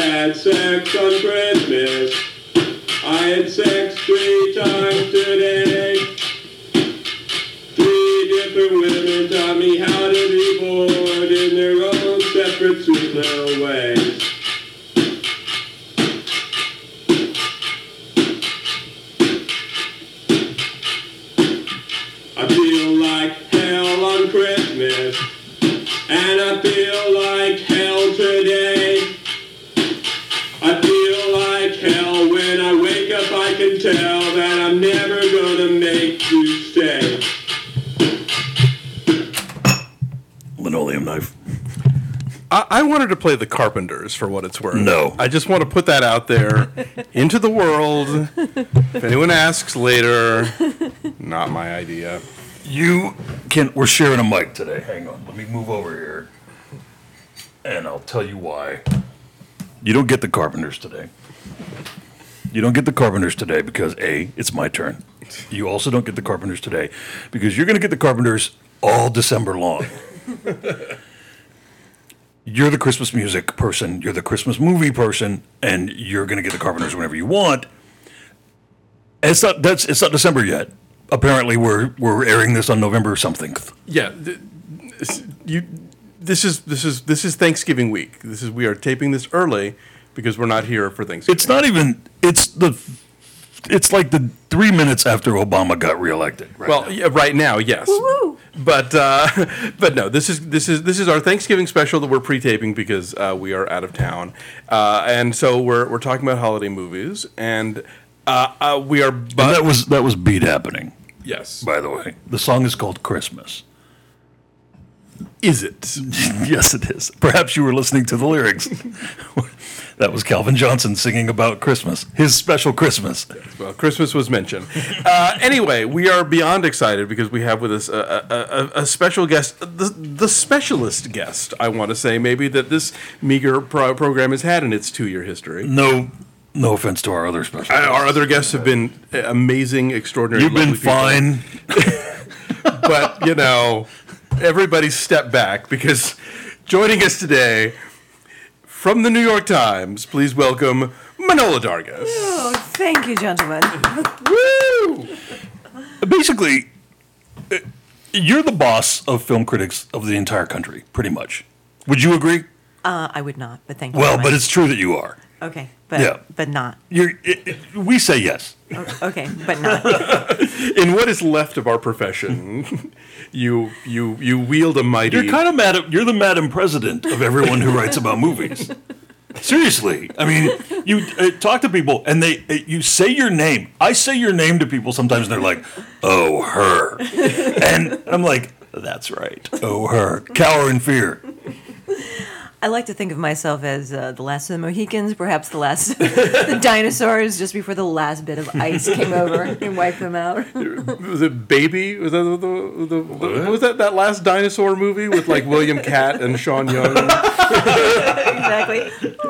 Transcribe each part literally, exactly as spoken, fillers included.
had sex on Christmas. I had sex three times today. Three different women taught me how to be bored in their own separate sweet little ways. I feel like hell on Christmas, and I feel like hell today. I feel like hell when I wake up. I can tell that I'm never gonna make you stay. Linoleum knife. I, I wanted to play the Carpenters for what it's worth. No. I just want to put that out there into the world. If anyone asks later, not my idea. You can. We're sharing a mic today. Hang on. Let me move over here, and I'll tell you why. You don't get the Carpenters today. You don't get the Carpenters today because A, it's my turn. You also don't get the Carpenters today because you're going to get the Carpenters all December long. You're the Christmas music person. You're the Christmas movie person, and you're going to get the Carpenters whenever you want. And it's not. That's. It's not December yet. Apparently, we're we're airing this on November something. Yeah, th- you. This is this is this is Thanksgiving week. This is we are taping this early because we're not here for Thanksgiving. It's not even. It's the. It's like the three minutes after Obama got reelected. Right well, now. yeah, right now, yes. Woo-hoo. But uh, but no, this is this is this is our Thanksgiving special that we're pre-taping because uh, we are out of town, uh, and so we're we're talking about holiday movies, and uh, uh, we are. And that was that was beat happening. Yes. By the way, the song is called Christmas. Is it? Yes, it is. Perhaps you were listening to the lyrics. That was Calvin Johnson singing about Christmas, his special Christmas. Well, Christmas was mentioned. Uh, anyway, we are beyond excited because we have with us a, a, a, a special guest, the, the specialist guest, I want to say, maybe, that this meager pro- program has had in its two-year history. No, no offense to our other special guests. Our other guests have been amazing, extraordinary. You've been lovely people. fine. But, you know, everybody step back because joining us today from the New York Times, please welcome Manohla Dargis. Oh, thank you, gentlemen. Woo! Basically, uh, you're the boss of film critics of the entire country, pretty much. Would you agree? Uh, I would not, but thank you. Well, very but much. it's true that you are. Okay, but Yeah. but not. You're. It, it, we say yes. O- Okay, but not. In what is left of our profession, you you you wield a mighty. You're kind of mad. You're the Madam President of everyone who writes about movies. Seriously, I mean, you uh, talk to people and they uh, you say your name. I say your name to people sometimes, and they're like, "Oh, her," and I'm like, "That's right, oh, her." Cower in fear. I like to think of myself as uh, the last of the Mohicans, perhaps the last of the dinosaurs, just before the last bit of ice came over and wiped them out. Was it Baby? Was that the, the, the, the what was that that last dinosaur movie with like William Catt and Sean Young? Exactly.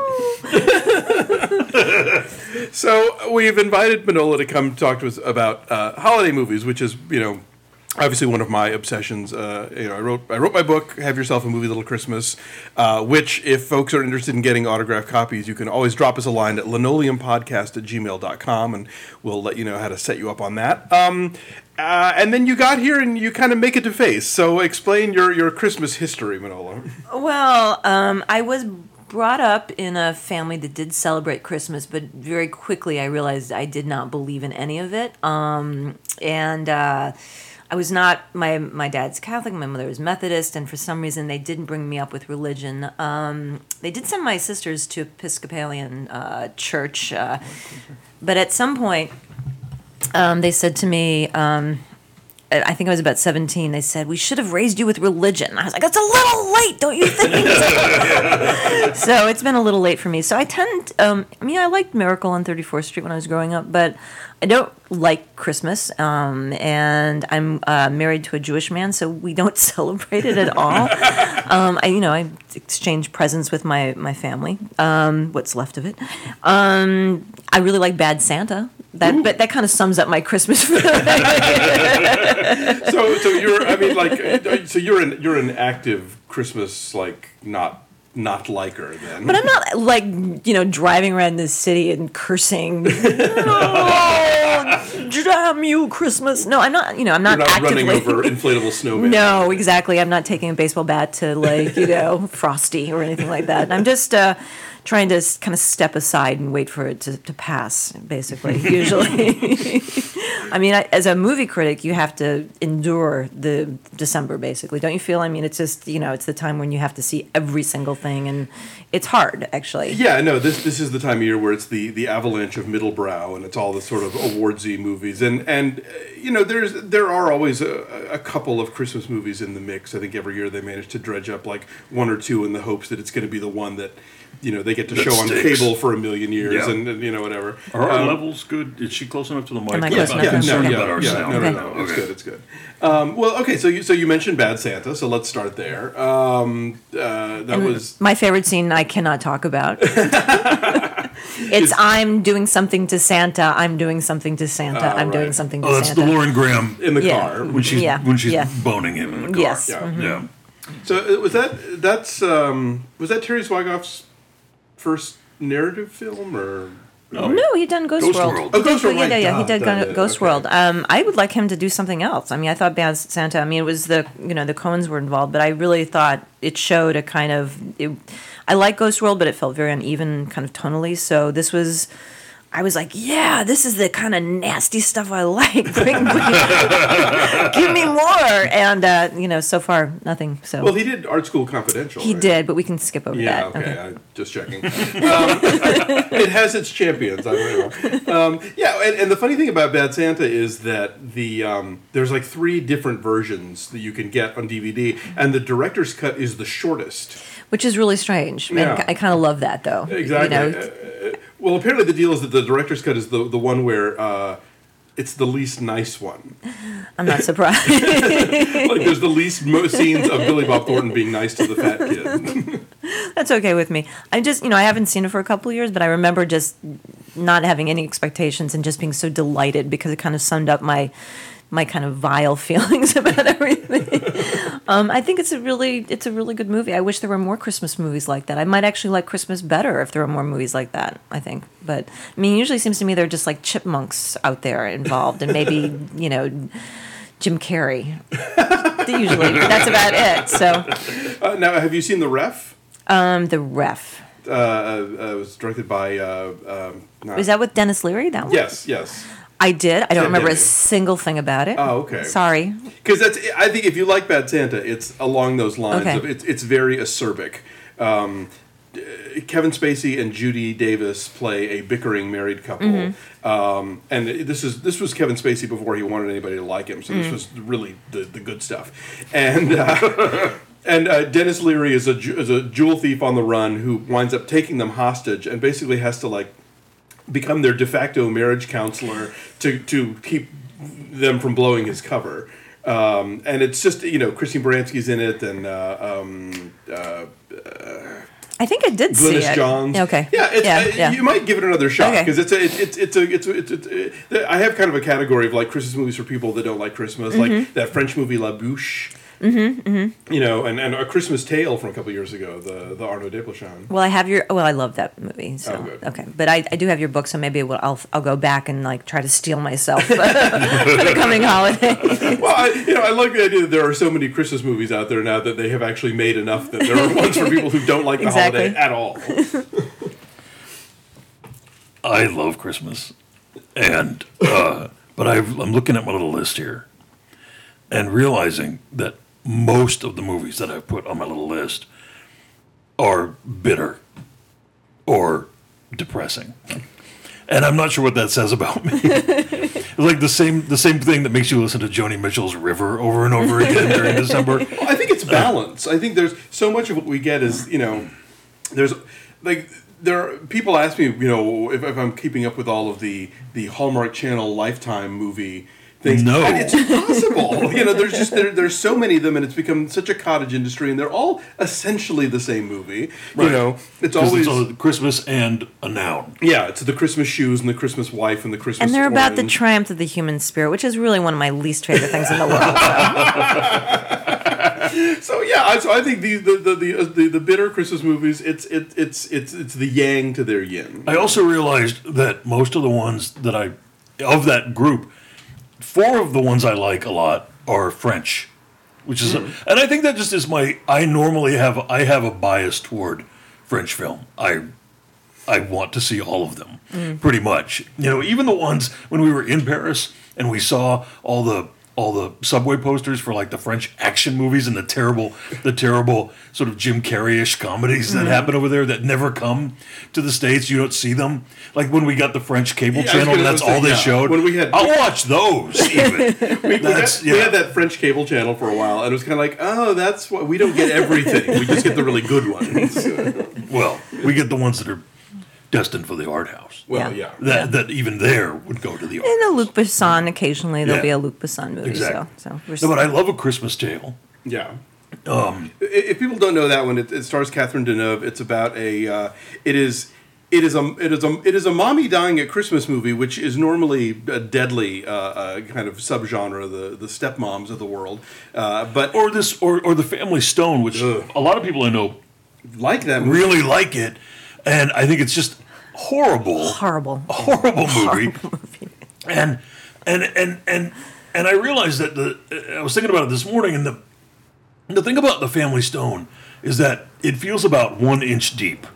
So we've invited Manohla to come talk to us about uh, holiday movies, which is, you know, obviously one of my obsessions. Uh, you know, I wrote I wrote my book, Have Yourself a Movie Little Christmas, uh, which, if folks are interested in getting autographed copies, you can always drop us a line at linoleumpodcast at gmail dot com, and we'll let you know how to set you up on that. Um, uh, and then you got here and you kind of make it to face. So explain your, your Christmas history, Manohla. Well, um, I was brought up in a family that did celebrate Christmas, but very quickly I realized I did not believe in any of it. Um, and uh, I was not, my my dad's Catholic, my mother was Methodist, and for some reason they didn't bring me up with religion. Um, they did send my sisters to Episcopalian uh, church, uh, but at some point um, they said to me, um, I think I was about seventeen, they said, we should have raised you with religion. I was like, that's a little late, don't you think? So it's been a little late for me. So I tend, um, I mean, I liked Miracle on thirty-fourth Street when I was growing up, but I don't like Christmas, um, and I'm uh, married to a Jewish man, so we don't celebrate it at all. um, I, you know, I exchange presents with my, my family, um, what's left of it. Um, I really like Bad Santa. That, but that kind of sums up my Christmas. so, so you're, I mean, like, so you're an you're an active Christmas, like, not not like her then. But I'm not like, you know, driving around this city and cursing. Oh, damn you, Christmas. No, I'm not, you know, I'm not, You're not actively. running over inflatable snowmen. No, exactly. I'm not taking a baseball bat to like, you know, Frosty or anything like that. I'm just uh, trying to kind of step aside and wait for it to, to pass, basically, usually. I mean, I, as a movie critic, you have to endure the December, basically. Don't you feel? I mean, it's just, you know, it's the time when you have to see every single thing, and it's hard, actually. Yeah, no, this this is the time of year where it's the, the avalanche of middlebrow, and it's all the sort of awardsy movies, and and uh, you know, there's there are always a, a couple of Christmas movies in the mix. I think every year they manage to dredge up like one or two in the hopes that it's going to be the one that, you know, they get to That show on sticks. cable for a million years, Yeah. and, and you know, whatever. Are our Um, levels good? Is she close enough to the mic? Am I I'm close not enough? concerned Okay. about our yeah, sound. no, no, Okay. no, it's Okay. good, it's good. Um, well, okay, so you so you mentioned Bad Santa, so let's start there. Um, uh, that was My favorite scene I cannot talk about. It's I'm doing something to Santa. I'm doing something to Santa. Oh, I'm doing right. something to Oh, that's Santa. the Lauren Graham in the Yeah. car. when she's Yeah, when she's yeah. boning him in the car. Yes. Yeah. Yeah. So uh, was that that's um, was that Terry Swigoff's first narrative film or? No. No, he done Ghost, Ghost World. World. Oh, He did- Ghost World, yeah, right, yeah, yeah. He duh, did duh, Gun- duh, Ghost okay. World. Um, I would like him to do something else. I mean, I thought Bad Santa. I mean, it was the you know the Coens were involved, but I really thought it showed a kind of. It, I like Ghost World, but it felt very uneven, kind of tonally. So this was. I was like, yeah, this is the kind of nasty stuff I like. Bring, bring, give me more. And uh, you know, so far nothing. So Well, he did Art School Confidential. he right? did, but we can skip over Yeah, that. okay, I'm just checking. Um, it has its champions. I'm very wrong. Um, yeah, and, and the funny thing about Bad Santa is that the um, there's like three different versions that you can get on D V D, and the director's cut is the shortest. Which is really strange. And Yeah. I kind of love that, though. Exactly. You know, Uh, well, apparently the deal is that the director's cut is the the one where uh, it's the least nice one. I'm not surprised. Like there's the least mo- scenes of Billy Bob Thornton being nice to the fat kid. That's okay with me. I just, you know, I haven't seen it for a couple of years, but I remember just not having any expectations and just being so delighted because it kind of summed up my my kind of vile feelings about everything. um, I think it's a really it's a really good movie. I wish there were more Christmas movies like that. I might actually like Christmas better if there were more movies like that, I think. But I mean, it usually seems to me they're just like chipmunks out there involved and maybe, you know, Jim Carrey. Usually, but that's about it. So, Uh, now, have you seen The Ref? um, the Ref. Uh, uh, it was directed by. Uh, um, not- Was that with Dennis Leary? That one? Yes, yes. I did. I don't Ted remember a Danson. single thing about it. Oh, okay. Sorry. Because that's. I think if you like Bad Santa, it's along those lines Okay. of it's it's very acerbic. Um, uh, Kevin Spacey and Judy Davis play a bickering married couple, Mm-hmm. um, and this is this was Kevin Spacey before he wanted anybody to like him. So Mm. this was really the, the good stuff, and. Uh, And uh, Dennis Leary is a ju- is a jewel thief on the run who winds up taking them hostage and basically has to like become their de facto marriage counselor to to keep them from blowing his cover. Um, and it's just, you know, Christine Baranski's in it, and uh, um, uh, I think I did see Glynis it. Johns. Okay. Yeah, it's, yeah, uh, yeah. you might give it another shot Okay. because it's a it's it's a it's a, it's, a, it's a, I have kind of a category of like Christmas movies for people that don't like Christmas, Mm-hmm. like that French movie La Bouche. Mm-hmm, mm-hmm. You know, and, and A Christmas Tale from a couple years ago, the the Arnaud Desplechin. Well, I have your. Well, I love that movie. So Oh, good. okay, but I, I do have your book, so maybe we'll, I'll I'll go back and like try to steal myself for the coming holiday. Well, I, you know, I like the idea that there are so many Christmas movies out there now that they have actually made enough that there are ones for people who don't like the Exactly. holiday at all. I love Christmas, and uh, but I've, I'm looking at my little list here, and realizing that most of the movies that I've put on my little list are bitter or depressing, and I'm not sure what that says about me. It's like the same the same thing that makes you listen to Joni Mitchell's "River" over and over again during December. Well, I think it's balance. I think there's so much of what we get is, you know, there's like there are, people ask me, you know, if, if I'm keeping up with all of the the Hallmark Channel Lifetime movie things. No. And it's impossible. You know, there's just there, there's so many of them, and it's become such a cottage industry, and they're all essentially the same movie. You Right. know, it's 'Cause always it's all Christmas and a noun. yeah, it's the Christmas shoes and the Christmas wife and the Christmas. And they're about the orange. triumph of the human spirit, which is really one of my least favorite things in the world. So. So yeah, I- so I think the the the the, uh, the, the bitter Christmas movies, it's it, it's it's it's the yang to their yin. I also realized that most of the ones that I, of that group, four of the ones I like a lot are French, which is, Mm. a, and I think that just is my. I normally have I have a bias toward French film. I I want to see all of them, pretty much. You know, even the ones when we were in Paris and we saw all the all the subway posters for like the French action movies and the terrible the terrible sort of Jim Carrey-ish comedies that happen over there that never come to the States. You don't see them. Like when we got the French cable Yeah, I was channel, gonna that's say, all they yeah. showed. When we had- I'll watch those even. We, That's- had, we yeah. had that French cable channel for a while, and it was kind of like, oh, that's what we don't get everything. We just get the really good ones. Well, we get the ones that are destined for the art house. Well, Yeah. yeah. That that even there would go to the art. And a Luc Besson, occasionally there'll Yeah. be a Luc Besson movie. Exactly. So, so we're No, but I love A Christmas Tale. Yeah. Um, if people don't know that one, it, it stars Catherine Deneuve. It's about a. Uh, it is. It is a. It is a. It is a mommy dying at Christmas movie, which is normally a deadly uh, uh, kind of subgenre, the the stepmoms of the world. Uh, but Or this, or, or The Family Stone, which Ugh. a lot of people I know like that movie. really like it, and I think it's just horrible, horrible. horrible movie. And and and and and I realized that the I was thinking about it this morning, and the the thing about The Family Stone is that it feels about one inch deep,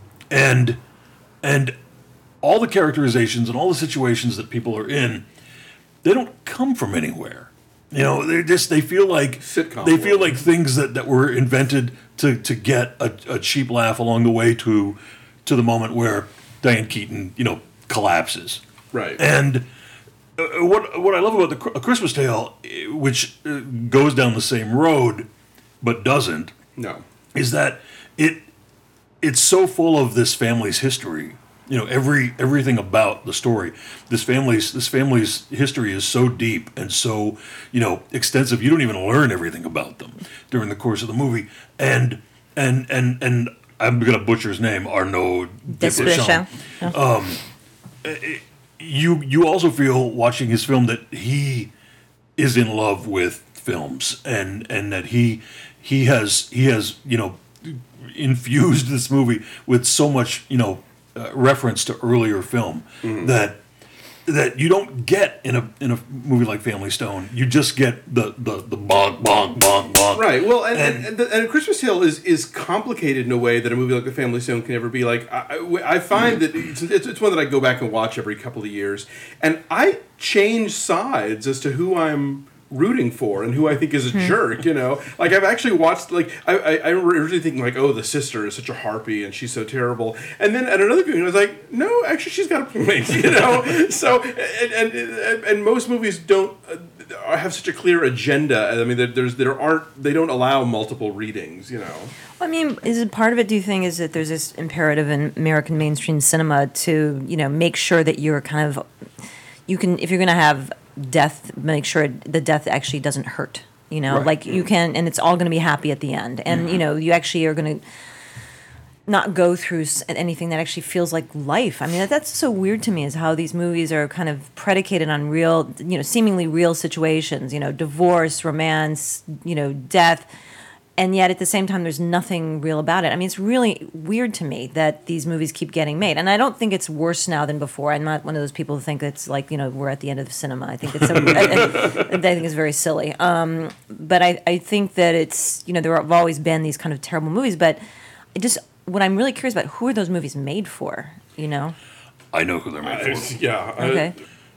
and and all the characterizations and all the situations that people are in, they don't come from anywhere. You know, they just they feel like Sitcom they feel world. like things that, that were invented to, to get a, a cheap laugh along the way to to the moment where Diane Keaton, you know, collapses. Right. And uh, what what I love about the Cr- A Christmas Tale, eh, which uh, goes down the same road but doesn't, No. is that it it's so full of this family's history. You know, every everything about the story. This family's this family's history is so deep and so, you know, extensive. You don't even learn everything about them during the course of the movie. And and and and I'm gonna butcher his name, Arnaud Desplechin. Desplechin. You you also feel watching his film that he is in love with films and and that he he has he has you know infused this movie with so much you know uh, reference to earlier film that that you don't get in a in a movie like Family Stone. You just get the the the bonk bonk bonk bonk. Right. Well, and and, And- and, the, and A Christmas Tale is is complicated in a way that a movie like The Family Stone can never be. Like I, I I find that it's, it's it's one that I go back and watch every couple of years, and I change sides as to who I'm rooting for and who I think is a jerk. You know, like I've actually watched. Like I I, I remember originally thinking like, oh, the sister is such a harpy and she's so terrible, and then at another viewing I was like, no, actually she's got a point. You know, so and and, and, and most movies don't. Uh, have such a clear agenda. I mean, there, there's there aren't they don't allow multiple readings. You know, I mean, is it part of it? Do you think is that there's this imperative in American mainstream cinema to you know make sure that you're kind of you can if you're going to have death, make sure the death actually doesn't hurt. You know, Right. like you can, and it's all going to be happy at the end, and you know you actually are going to not go through s- anything that actually feels like life. I mean, that, that's so weird to me is how these movies are kind of predicated on real, you know, seemingly real situations, you know, divorce, romance, you know, death. And yet at the same time, there's nothing real about it. I mean, it's really weird to me that these movies keep getting made. And I don't think it's worse now than before. I'm not one of those people who think it's like, you know, we're at the end of cinema. I think it's, a, I, I think it's very silly. Um, but I, I think that it's, you know, there have always been these kind of terrible movies, but it just, what I'm really curious about, who are those movies made for? You know? I know who they're made for. yeah. Okay.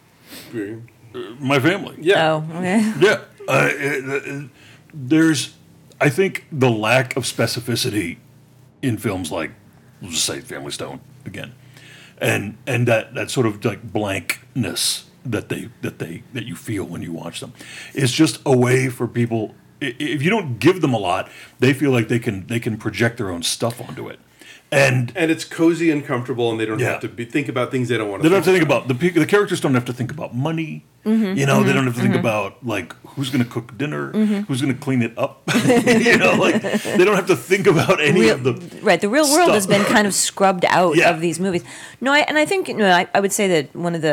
I, My family. yeah. Oh, okay. Yeah, uh, it- it- there's, I think, the lack of specificity in films like, let's just say, Family Stone again, and and that, that sort of like blankness that they that they that you feel when you watch them, is just a way for people. i- If you don't give them a lot, they feel like they can they can project their own stuff onto it, and And it's cozy and comfortable, and they don't Yeah. have to be, think about things they don't want they to. don't have to think about the pe- the characters don't have to think about money. Mm-hmm. You know, they don't have to think about like who's going to cook dinner, who's going to clean it up. You know, like they don't have to think about any Real, of the right, the real world has stuff. been kind of scrubbed out Yeah. of these movies. No, I, and I think you know, I, I would say that one of the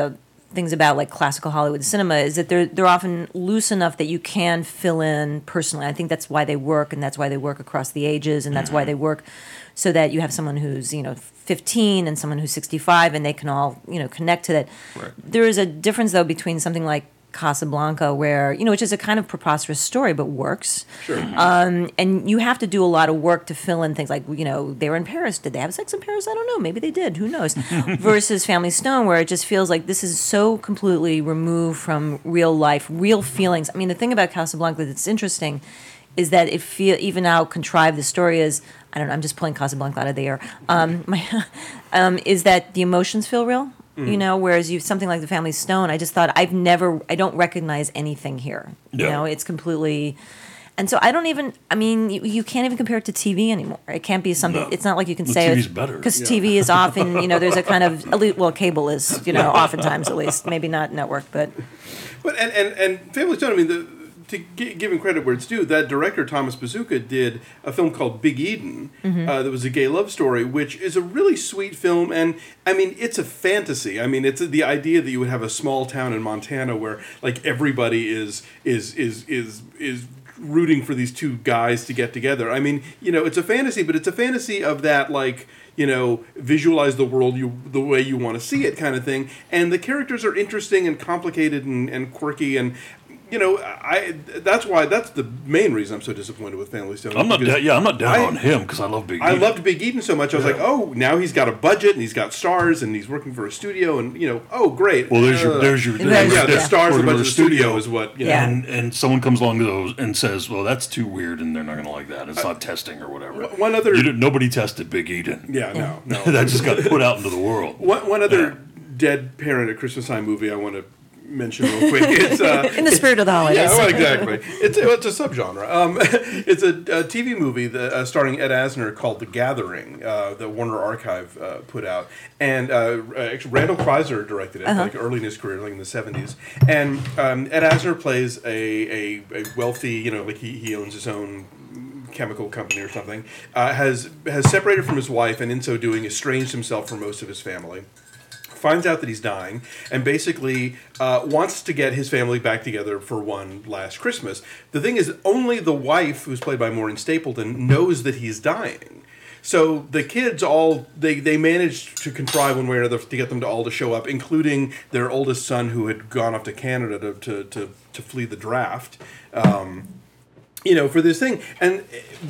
things about like classical Hollywood cinema is that they're they're often loose enough that you can fill in personally. I think that's why they work, and that's why they work across the ages, and that's why they work so that you have someone who's, you know, fifteen and someone who's sixty-five, and they can all, you know, connect to that. Right. There is a difference though between something like Casablanca, where, you know, which is a kind of preposterous story but works. Sure. Um, and you have to do a lot of work to fill in things like, you know, they were in Paris. Did they have sex in Paris? I don't know. Maybe they did. Who knows? Versus Family Stone, where it just feels like this is so completely removed from real life, real feelings. I mean, the thing about Casablanca that's interesting is that it feel even how contrived the story is. I don't know. I'm just pulling Casablanca out of the air. Um, my, um, is that the emotions feel real? You know, whereas you something like The Family Stone, I just thought I've never, I don't recognize anything here. You Yeah. know, it's completely, and so I don't even. I mean, you, you can't even compare it to T V anymore. It can't be something. No. It's not like you can The say T V's better. because T V is often, you know, there's a kind of elite. Well, cable is, you know, oftentimes at least, maybe not network, but But and, and, and Family Stone, I mean, the, to gi- give him credit where it's due, that director, Thomas Bazooka, did a film called Big Eden Mm-hmm. uh, that was a gay love story, which is a really sweet film. And, I mean, it's a fantasy. I mean, it's the idea that you would have a small town in Montana where, like, everybody is is is is is rooting for these two guys to get together. I mean, you know, it's a fantasy, but it's a fantasy of that, like, you know, visualize the world you the way you want to see it kind of thing. And the characters are interesting and complicated and, and quirky, and you know, I that's why that's the main reason I'm so disappointed with Family Stone. I'm not. because Da- yeah, I'm not down I- on him because I love Big. I Eden. loved Big Eden so much. I was like, oh, now he's got a budget and he's got stars and he's working for a studio and you know, oh, great. Well, there's Uh, your. There's your. There's- there's yeah, your- the yeah. stars, the Working budget for of the studio is what you know. Yeah. And and someone comes along to those and says, "Well, that's too weird, and they're not going to like that. It's not testing or whatever." One other- You didn't- nobody tested Big Eden. Yeah, no, no. that just got put out into the world. One, one other dead parent at Christmas time movie I want to mention real quick. It's uh, in the spirit of the holidays. yeah, well, exactly. It's it's a subgenre. Um, it's a, a T V movie that, uh, starring Ed Asner called The Gathering uh, that Warner Archive uh, put out, and uh, actually Randall Kreiser directed it, like early in his career, like in the seventies. And um, Ed Asner plays a, a, a wealthy, you know, like he, he owns his own chemical company or something. Uh, has has separated from his wife, and in so doing, estranged himself from most of his family. Finds out that he's dying and basically uh, wants to get his family back together for one last Christmas. The thing is, only the wife, who's played by Maureen Stapleton, knows that he's dying. So the kids all, they, they managed to contrive one way or another to get them to all to show up, including their oldest son who had gone off to Canada to, to, to, to flee the draft. Um, you know, for this thing. And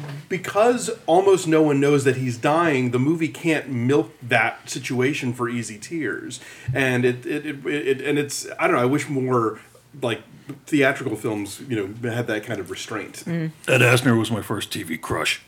because almost no one knows that he's dying, the movie can't milk that situation for easy tears. And it, it, it, it and it's, I don't know, I wish more, like, theatrical films, you know, had that kind of restraint. Ed Asner was my first T V crush.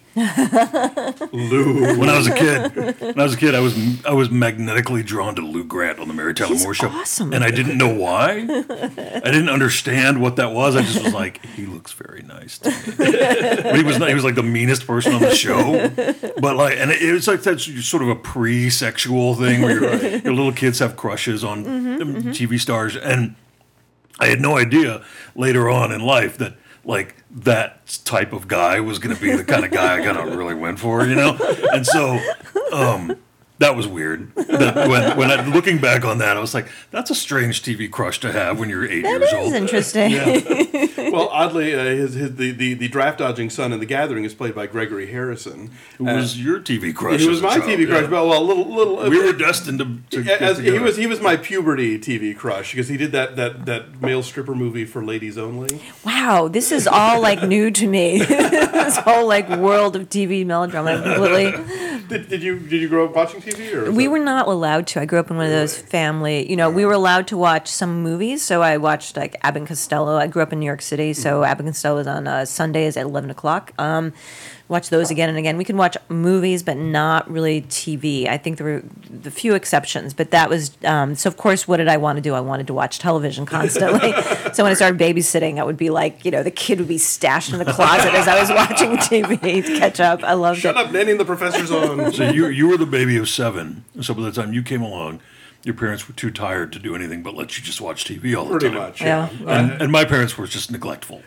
Lou. When I was a kid, when I was a kid, I was I was magnetically drawn to Lou Grant on the Mary Tyler He's Moore Show, awesome. and I didn't know why. I didn't understand what that was. I just was like, he looks very nice to me. But he was not. He was like the meanest person on the show. But like, and it, it's like that's sort of a pre-sexual thing where your, your little kids have crushes on um, T V stars, and I had no idea later on in life that like that type of guy was going to be the kind of guy I kind of really went for, you know? And so um, that was weird. That when when I, looking back on that, I was like, that's a strange T V crush to have when you're eight That years is old. interesting. Well, oddly, uh, his, his the, the, the draft dodging son in The Gathering is played by Gregory Harrison. Who was your T V crush? He was as a my child? T V crush, Yeah. but well, a little little. We were destined to. to get As, he together. was he was my puberty T V crush because he did that, that, that male stripper movie for ladies only. Wow, this is all like new to me. This whole like world of T V melodrama completely. Did, did you did you grow up watching T V or was We that- were not allowed to. I grew up in one of those family, you know, we were allowed to watch some movies. So I watched like Abbott and Costello. I grew up in New York City, so Abbott and Costello was on uh, Sundays at eleven o'clock. Um, watch those again and again. We can watch movies, but not really T V. I think there were the few exceptions, but that was, um, so of course, what did I want to do? I wanted to watch television constantly. So when I started babysitting, I would be like, you know, the kid would be stashed in the closet as I was watching T V to catch up. I loved Shut it. up, Nanny and the Professor's on. So you you were the baby of seven. So by the time you came along, your parents were too tired to do anything but let you just watch T V all the Pretty time. much, yeah. Yeah. And, and my parents were just neglectful.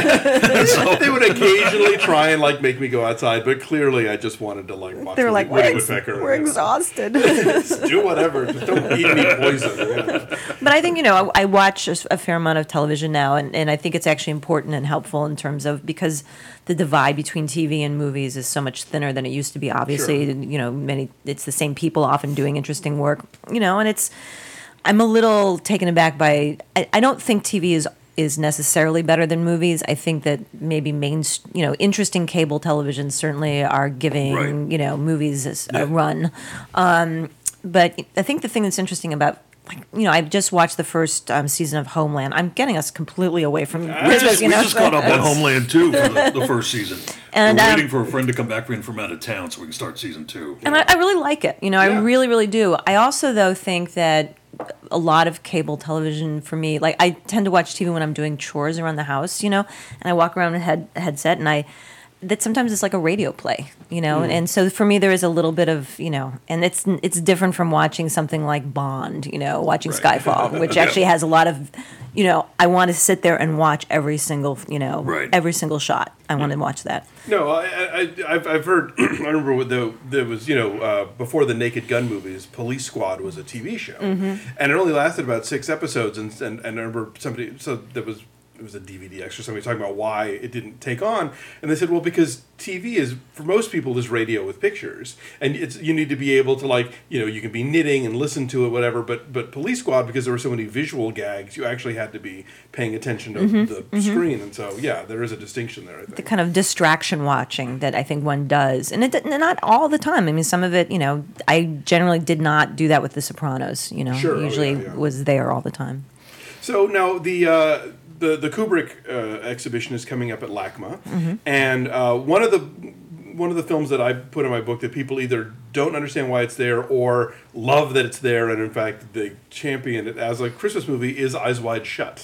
They would occasionally try and like make me go outside, but clearly I just wanted to like watch. They were like, Woody we're, ex- Woodpecker. we're exhausted. Just do whatever. Just don't eat any poison. Yeah. But I think, you know, I, I watch a, a fair amount of television now, and, and I think it's actually important and helpful in terms of, because the divide between T V and movies is so much thinner than it used to be. Obviously, Sure. you know, many it's the same people often doing interesting work, you know, and it's, I'm a little taken aback by, I, I don't think T V is is necessarily better than movies. I think that maybe main, you know, interesting cable television certainly are giving, Right. you know, movies a, Yeah. a run. Um, but I think the thing that's interesting about, like, you know, I've just watched the first um, season of Homeland. I'm getting us completely away from We Christmas, just, you we know. just caught up on Homeland two for the, the first season. And, We're um, waiting for a friend to come back in from out of town so we can start season two. And I, I really like it. You know, I Yeah. really, really do. I also, though, think that a lot of cable television for me, like I tend to watch T V when I'm doing chores around the house, you know, and I walk around with a head, headset and I, that sometimes it's like a radio play, you know, Mm. and so for me there is a little bit of, you know, and it's it's different from watching something like Bond, you know, watching Right. Skyfall, which actually has a lot of, you know, I want to sit there and watch every single, you know, Right. every single shot. I want to watch that. No, I, I, I've, I've heard. I remember with the there was you know uh, before the Naked Gun movies, Police Squad was a T V show, Mm-hmm. and it only lasted about six episodes. And, and and I remember somebody so there was it was a D V D extra somebody talking about why it didn't take on, and they said, well, because T V is for most people is radio with pictures, and it's you need to be able to like you know you can be knitting and listen to it whatever, but but Police Squad, because there were so many visual gags, you actually had to be paying attention to Mm-hmm. the screen, and so yeah, there is a distinction there. I think. The kind of distraction watching that I think one does, and it not all the time. I mean, some of it, you know, I generally did not do that with The Sopranos. You know, Sure, oh, usually yeah, yeah. was there all the time. So now the uh, the the Kubrick uh, exhibition is coming up at LACMA, Mm-hmm. and uh, one of the one of the films that I put in my book that people either don't understand why it's there or love that it's there, and in fact they champion it as a Christmas movie, is Eyes Wide Shut.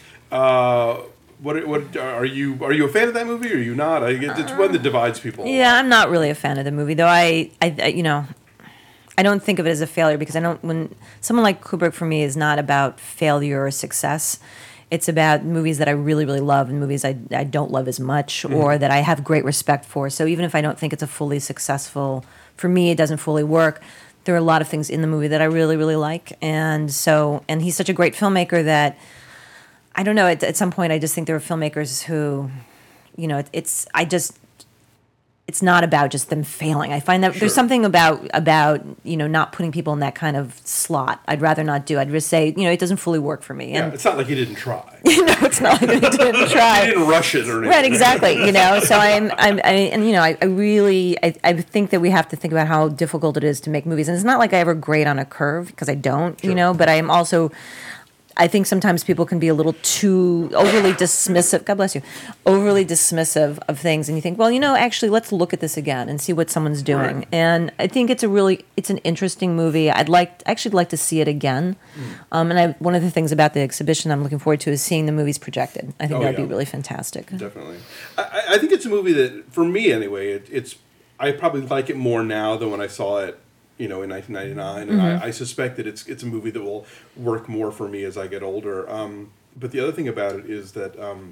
Uh, what what are you are you a fan of that movie or are you not? I, it's one that divides people. Yeah, I'm not really a fan of the movie, though. I, I, I, you know, I don't think of it as a failure because I don't. When someone like Kubrick for me is not about failure or success. It's about movies that I really, really love and movies I, I don't love as much Mm-hmm. or that I have great respect for. So even if I don't think it's a fully successful, for me, it doesn't fully work. There are a lot of things in the movie that I really, really like. And so, and he's such a great filmmaker that, I don't know, at, at some point I just think there are filmmakers who, you know, it, it's, I just, it's not about just them failing. I find that Sure. there's something about, about, you know, not putting people in that kind of slot. I'd rather not do. I'd just say, you know, it doesn't fully work for me. Yeah, And it's not like he didn't try. no, it's not like I didn't He try. didn't rush it or anything. Right, exactly. You know, so I'm, I'm, I, and you know, I, I really, I, I think that we have to think about how difficult it is to make movies, and it's not like I ever grade on a curve because I don't, you Sure. know. But I am also, I think sometimes people can be a little too overly dismissive. God bless you, overly dismissive of things, and you think, well, you know, actually, let's look at this again and see what someone's doing. Right. And I think it's a really, it's an interesting movie. I'd like, actually, like to see it again. Mm. Um, and I, one of the things about the exhibition I'm looking forward to is seeing the movies projected. I think Oh, that'd yeah. be really fantastic. Definitely. I, I- I think it's a movie that, for me anyway, it, it's I probably like it more now than when I saw it, you know, in nineteen ninety-nine. And I, I suspect that it's it's a movie that will work more for me as I get older. Um, but the other thing about it is that, um,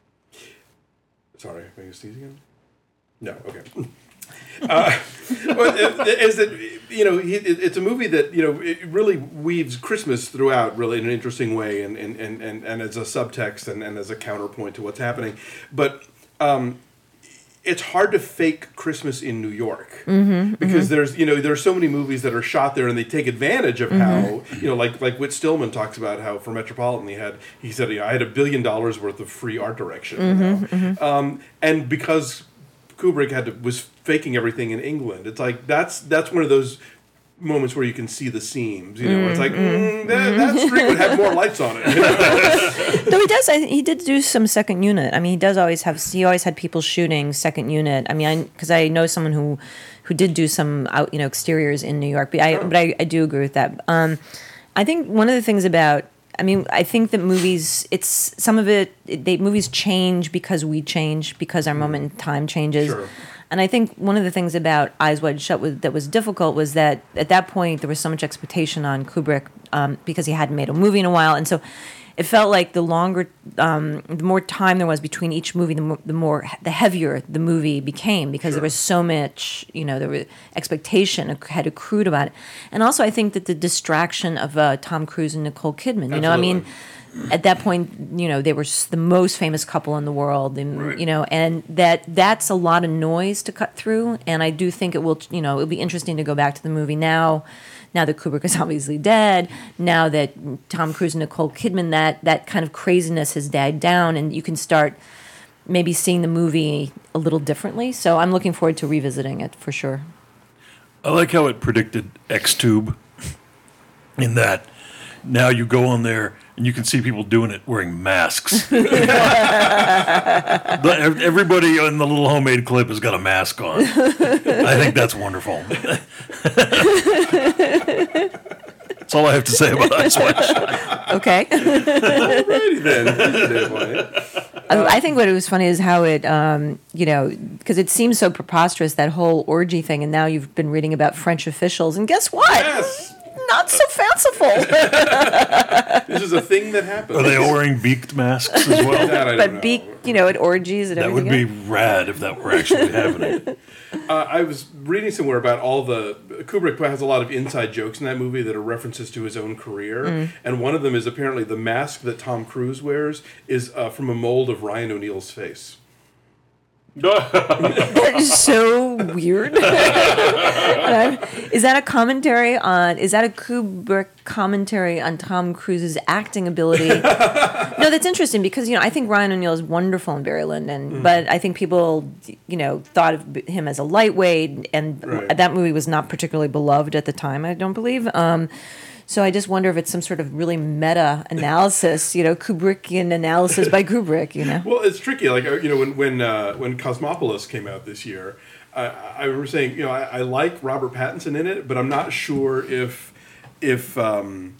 sorry, am I going to sneeze again? No, okay. uh, well, is that you know he, it, it's a movie that you know it really weaves Christmas throughout really in an interesting way and and, and, and, and as a subtext and, and as a counterpoint to what's happening, but um, it's hard to fake Christmas in New York Mm-hmm, because mm-hmm. there's you know there's so many movies that are shot there and they take advantage of Mm-hmm. how you know like like Whit Stillman talks about how for Metropolitan he had he said you know, I had a billion dollars worth of free art direction you know? Mm-hmm, Um, and because Kubrick had to was faking everything in England. It's like that's that's one of those moments where you can see the seams. You know, it's like mm, that, that street would have more lights on it. You know? Though he does, I, he did do some second unit. I mean, he does always have. He always had people shooting second unit. I mean, I because I know someone who, who did do some out, you know, exteriors in New York. But I, but I, I do agree with that. Um, I think one of the things about. I mean, I think that movies. It's some of it. They movies change because we change because our moment in time changes. Sure. And I think one of the things about Eyes Wide Shut was, that was difficult was that at that point there was so much expectation on Kubrick um, because he hadn't made a movie in a while, and so it felt like the longer, um, the more time there was between each movie, the more, the more, the heavier the movie became because Sure. there was so much, you know, there was expectation had accrued about it, and also I think that the distraction of uh, Tom Cruise and Nicole Kidman, you know, I mean, at that point, you know, they were s- the most famous couple in the world, and Right. you know, and that that's a lot of noise to cut through, and I do think it will, you know, it'll be interesting to go back to the movie now. Now that Kubrick is obviously dead, now that Tom Cruise and Nicole Kidman, that that kind of craziness has died down, and you can start maybe seeing the movie a little differently. So I'm looking forward to revisiting it for sure. I like how it predicted X-Tube in that now you go on there and you can see people doing it wearing masks. The- Everybody in the little homemade clip has got a mask on. I think that's wonderful. That's all I have to say about Eyes Wide Shut. Okay. Alrighty then. I I think what was funny is how it, um, you know, because it seems so preposterous, that whole orgy thing, and now you've been reading about French officials, and guess what? Yes. Not so fanciful. This is a thing that happened. Are they wearing beaked masks as well? That I don't But know. be, you know, at orgies and That would everything. be rad if that were actually happening. Uh, I was reading somewhere about all the Kubrick has a lot of inside jokes in that movie that are references to his own career, Mm. and one of them is apparently the mask that Tom Cruise wears is uh, from a mold of Ryan O'Neal's face. That is so weird. And I'm- is that a commentary on? Is that a Kubrick commentary on Tom Cruise's acting ability? No, that's interesting because you know I think Ryan O'Neal is wonderful in Barry Lyndon, but I think people you know thought of him as a lightweight, and Right. that movie was not particularly beloved at the time. I don't believe. Um, So I just wonder if it's some sort of really meta analysis, you know, Kubrickian analysis by Kubrick, you know. Well, it's tricky. Like uh, you know, when when uh, when Cosmopolis came out this year, I, I remember saying, you know, I, I like Robert Pattinson in it, but I'm not sure if if um,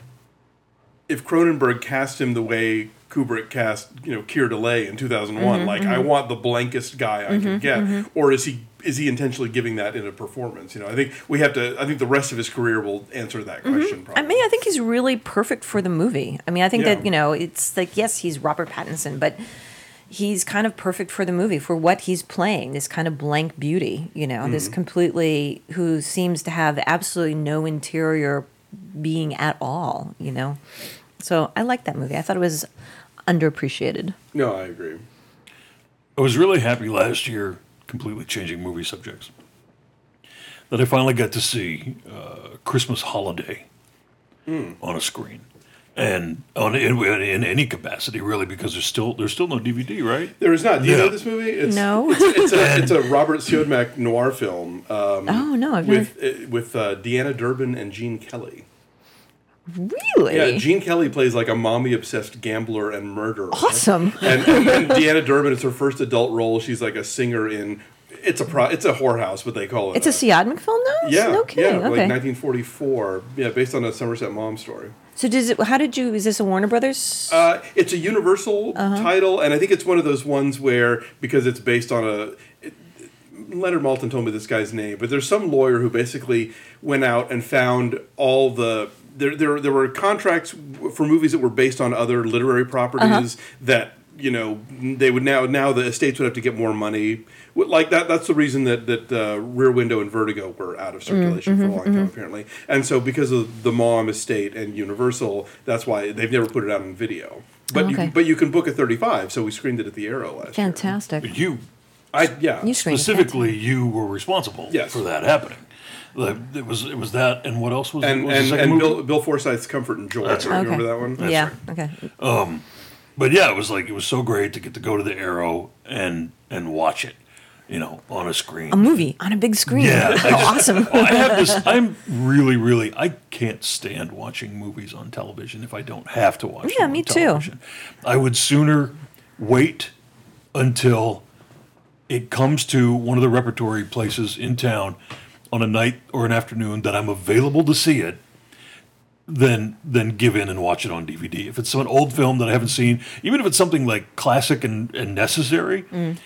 if Cronenberg cast him the way Kubrick cast, you know, Keir Dullea in two thousand one. Mm-hmm, Like, I want the blankest guy I can get, or is he is he intentionally giving that in a performance? You know, I think we have to. I think the rest of his career will answer that question. Probably. I mean, I think he's really perfect for the movie. I mean, I think Yeah. that, you know, it's like, yes, he's Robert Pattinson, but he's kind of perfect for the movie, for what he's playing, this kind of blank beauty, you know, this completely, who seems to have absolutely no interior being at all, you know. So I like that movie. I thought it was underappreciated. No, I agree. I was really happy last year, completely changing movie subjects, that I finally got to see uh, Christmas Holiday on a screen, and on in, in any capacity, really, because there's still there's still no D V D, right? There is not. Do you Yeah. know this movie? It's, No. It's, it's, a, it's a Robert Siodmak noir film. Um, Oh, no, I've never. with uh, with uh, Deanna Durbin and Gene Kelly. Really? Yeah, Gene Kelly plays like a mommy-obsessed gambler and murderer. Awesome. And, and, and Deanna Durbin, it's her first adult role. She's like a singer in. It's a pro, it's a whorehouse, what they call it. It's a Siodmak film now? yeah, No kidding. yeah, Okay. like nineteen forty-four. Yeah, based on a Somerset Maugham story. So does it, how did you, is this a Warner Brothers? Uh, it's a Universal Uh-huh. title, and I think it's one of those ones where, because it's based on a. It, Leonard Maltin told me this guy's name, but there's some lawyer who basically went out and found all the. There, there, there were contracts for movies that were based on other literary properties Uh-huh. that, you know, they would now, now the estates would have to get more money. Like that, that's the reason that, that uh, Rear Window and Vertigo were out of circulation Mm-hmm, for a long time, apparently. And so, because of the Maugham estate and Universal, that's why they've never put it out on video. But Oh, you okay. can, but you can book a thirty-five. So we screened it at the Arrow last year. Fantastic. But you I yeah. You screened it. specifically, you were responsible Yes. for that happening. Like, It was it was that, and what else was and was the and, second and movie? Bill, Bill Forsyth's Comfort and Joy. That's right. Remember Okay. that one? Yeah. Okay. But yeah, it was like it was so great to get to go to the Arrow and and watch it, you know, on a screen. A movie on a big screen. Yeah, I How just- awesome. Oh, I have this. I'm really, really. I can't stand watching movies on television if I don't have to watch. Yeah, them me on too. television. I would sooner wait until it comes to one of the repertory places in town on a night or an afternoon that I'm available to see it, than than give in and watch it on D V D. If it's an old film that I haven't seen, even if it's something like classic and, and necessary,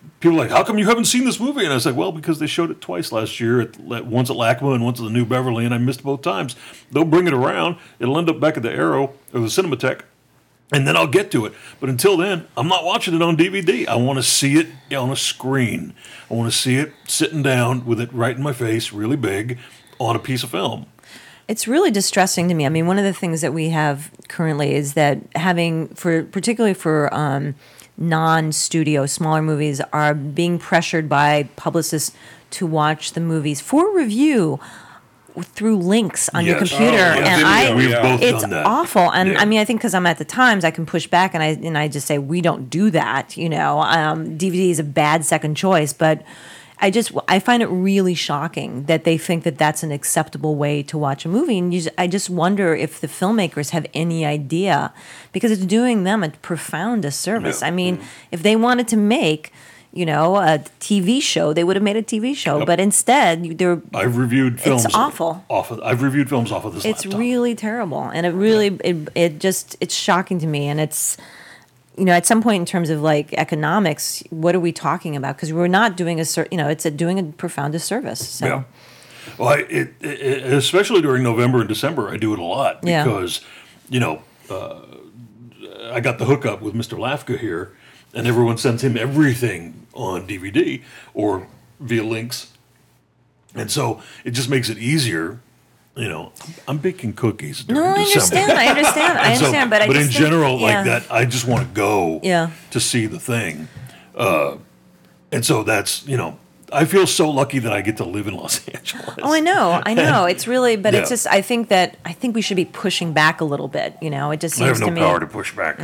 people are like, how come you haven't seen this movie? And I was like, well, because they showed it twice last year, at, once at LACMA and once at the New Beverly, and I missed both times. They'll bring it around. It'll end up back at the Arrow or the Cinematheque, and then I'll get to it. But until then, I'm not watching it on D V D. I want to see it on a screen. I want to see it sitting down with it right in my face, really big, on a piece of film. It's really distressing to me. I mean, one of the things that we have currently is that having, for particularly for um, non-studio, smaller movies, are being pressured by publicists to watch the movies for review through links on your Yes. computer, Oh, yeah. and Vimeo, I, we've both it's done that. awful. And Yeah. I mean, I think because I'm at the Times, I can push back, and I and I just say we don't do that. You know, um, D V D is a bad second choice, but I just I find it really shocking that they think that that's an acceptable way to watch a movie, and you just, I just wonder if the filmmakers have any idea, because it's doing them a profound disservice. Yeah. I mean, if they wanted to make, you know, a T V show, they would have made a T V show, Yep. but instead they're I've reviewed films. awful. Off of, I've reviewed films off of this it's laptop. really terrible, and it really it, it just it's shocking to me, and it's, you know, at some point in terms of like economics, what are we talking about? Because we're not doing a cer- you know, it's a, doing a profound disservice. So. Yeah. Well, I, it, it, especially during November and December, I do it a lot Yeah. because, you know, uh, I got the hookup with Mister Lafka here, and everyone sends him everything on D V D or via links, and so it just makes it easier. You know, I'm baking cookies during No, I December. understand. I understand. I And so- understand. but I but just in think- general, yeah. like that, I just want to go Yeah. to see the thing. Uh, and so that's, you know, I feel so lucky that I get to live in Los Angeles. Oh, I know, I know. It's really, but it's Yeah. just. I think that I think we should be pushing back a little bit. You know, it just I seems have no to me. power to push back.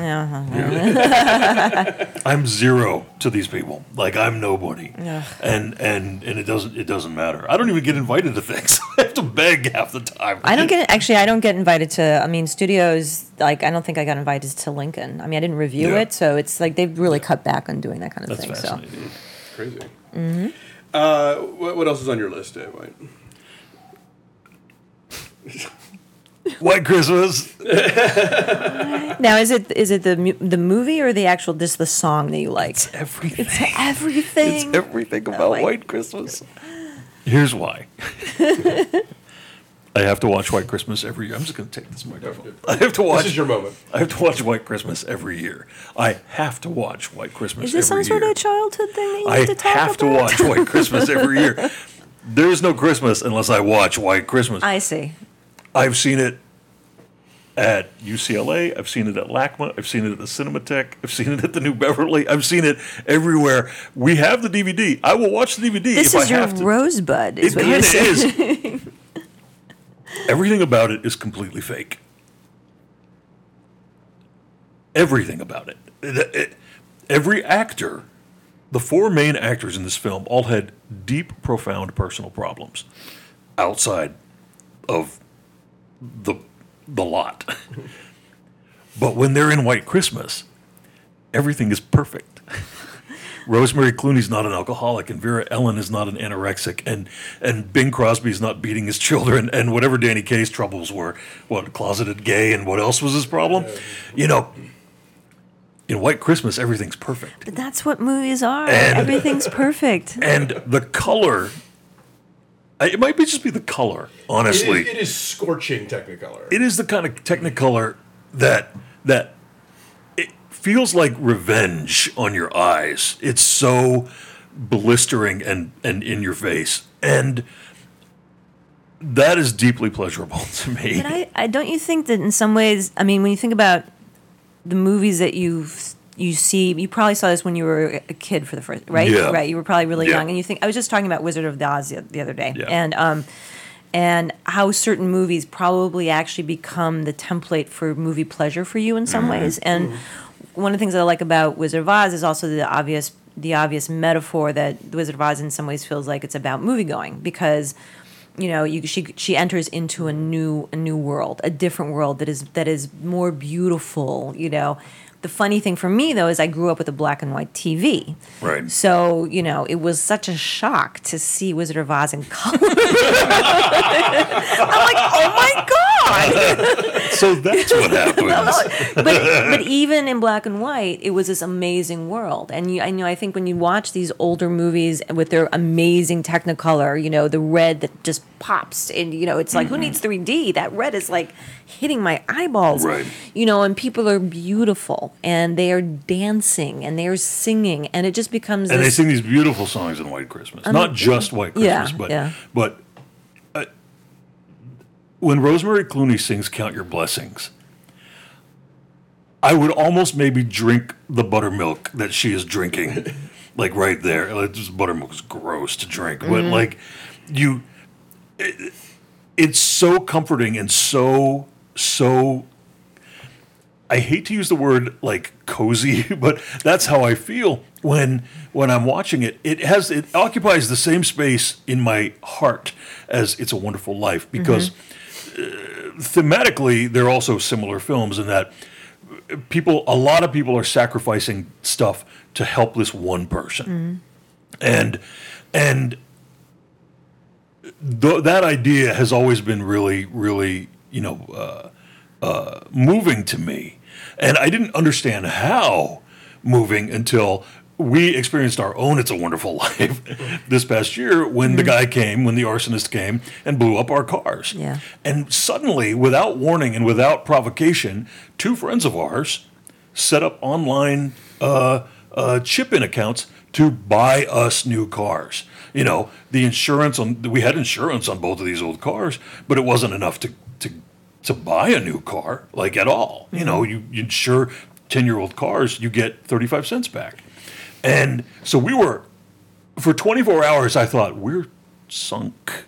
Yeah. I'm zero to these people. Like I'm nobody, and and and it doesn't it doesn't matter. I don't even get invited to things. I have to beg half the time. I don't get actually. I don't get invited to. I mean, studios. Like, I don't think I got invited to Lincoln. I mean, I didn't review Yeah. it, so it's like they've really cut back on doing that kind of That's thing. So. fascinating. Crazy. Mm-hmm. Uh, what, what else is on your list, Dave? White? White Christmas. Now, is it is it the mu- the movie or the actual just the song that you like? Everything. It's everything. It's everything about my- White Christmas. Here's why. I have to watch White Christmas every year. I'm just going to take this microphone. I have to watch. This is your moment. I have to watch White Christmas every year. I have to watch White Christmas. Is this some every sort year. of childhood thing that you I have to talk have to about? watch White Christmas every year. There's no Christmas unless I watch White Christmas. I see. I've seen it at U C L A. I've seen it at LACMA. I've seen it at the Cinematheque. I've seen it at the New Beverly. I've seen it everywhere. We have the D V D. I will watch the D V D This if is I your have to. rosebud. Is It what kind you're of saying. is. Everything about it is completely fake. Everything about it. It- it- Every actor, the four main actors in this film, all had deep, profound personal problems outside of the the lot. But when they're in White Christmas, everything is perfect. Rosemary Clooney's not an alcoholic, and Vera Ellen is not an anorexic, and and Bing Crosby's not beating his children, and whatever Danny Kaye's troubles were, what, closeted gay, and what else was his problem? You know, in White Christmas, everything's perfect. But that's what movies are. And- Everything's perfect. And the color, it might be just be the color, honestly. It is, it is scorching Technicolor. It is the kind of Technicolor that that it feels like revenge on your eyes. It's so blistering and, and in your face. And that is deeply pleasurable to me. But I, I don't you think that in some ways, I mean, when you think about the movies that you've you see, you probably saw this when you were a kid for the first, right? Yeah. Right. You were probably really Yeah. young, and you think I was just talking about Wizard of Oz the, the other day, Yeah. and um, and how certain movies probably actually become the template for movie pleasure for you in some Mm-hmm. ways. And one of the things that I like about Wizard of Oz is also the obvious the obvious metaphor that the Wizard of Oz in some ways feels like it's about movie going, because you know, you, she she enters into a new a new world, a different world that is that is more beautiful. You know, the funny thing for me though is I grew up with a black and white T V, Right. so you know it was such a shock to see Wizard of Oz in color. I'm like, oh my god! So that's what happens. but but even in black and white, it was this amazing world. And you, I know I think when you watch these older movies with their amazing Technicolor, you know, the red that just pops, and you know, it's like, mm-hmm. who needs three D? That red is like hitting my eyeballs, right? You know, and people are beautiful, and they are dancing, and they are singing, and it just becomes. And this, they sing these beautiful songs in White Christmas, um, not just White Christmas, yeah, but yeah. but. When Rosemary Clooney sings "Count Your Blessings," I would almost maybe drink the buttermilk that she is drinking, like right there. Like, just buttermilk is gross to drink, mm-hmm. but like you, it, it's so comforting and so so. I hate to use the word like cozy, but that's how I feel when when I'm watching it. It has it occupies the same space in my heart as "It's a Wonderful Life" because. Mm-hmm. Uh, thematically, they're also similar films in that people, a lot of people are sacrificing stuff to help this one person, mm-hmm. and and th- that idea has always been really, really, you know, uh, uh, moving to me, and I didn't understand how moving until we experienced our own "It's a Wonderful Life" this past year when mm-hmm. the guy came, when the arsonist came and blew up our cars. Yeah. And suddenly, without warning and without provocation, two friends of ours set up online uh, uh, chip-in accounts to buy us new cars. You know, the insurance on we had insurance on both of these old cars, but it wasn't enough to to to buy a new car, like at all. Mm-hmm. You know, you, you insure ten-year-old cars, you get thirty-five cents back. And so we were, for twenty-four hours, I thought, we're sunk.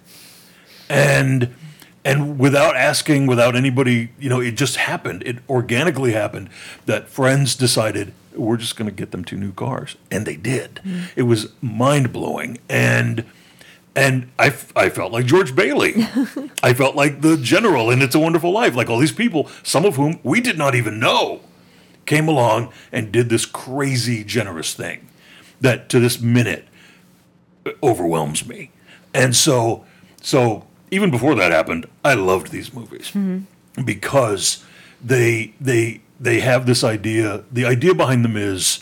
And and without asking, without anybody, you know, it just happened. It organically happened that friends decided, we're just going to get them two new cars. And they did. Mm. It was mind-blowing. And and I, I felt like George Bailey. I felt like the general in It's a Wonderful Life. Like all these people, some of whom we did not even know, came along and did this crazy generous thing that to this minute overwhelms me. And so so even before that happened, I loved these movies mm-hmm. because they they they have this idea. The idea behind them is